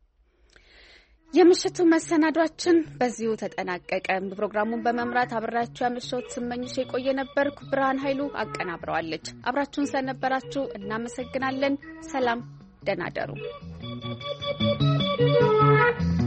የምሽቱ መሰናዷችን በዚሁ ተጠናቀቀ። ፕሮግራሙን በመምራት አብራችሁ ያመሸሁት ስመኝሽ የቆየ ነበርኩ። ብርሃን ኃይሉ አቀናብረዋለች። አብራችሁን ስለነበራችሁ እናመሰግናለን። ሰላም፣ ደህና ደሩ።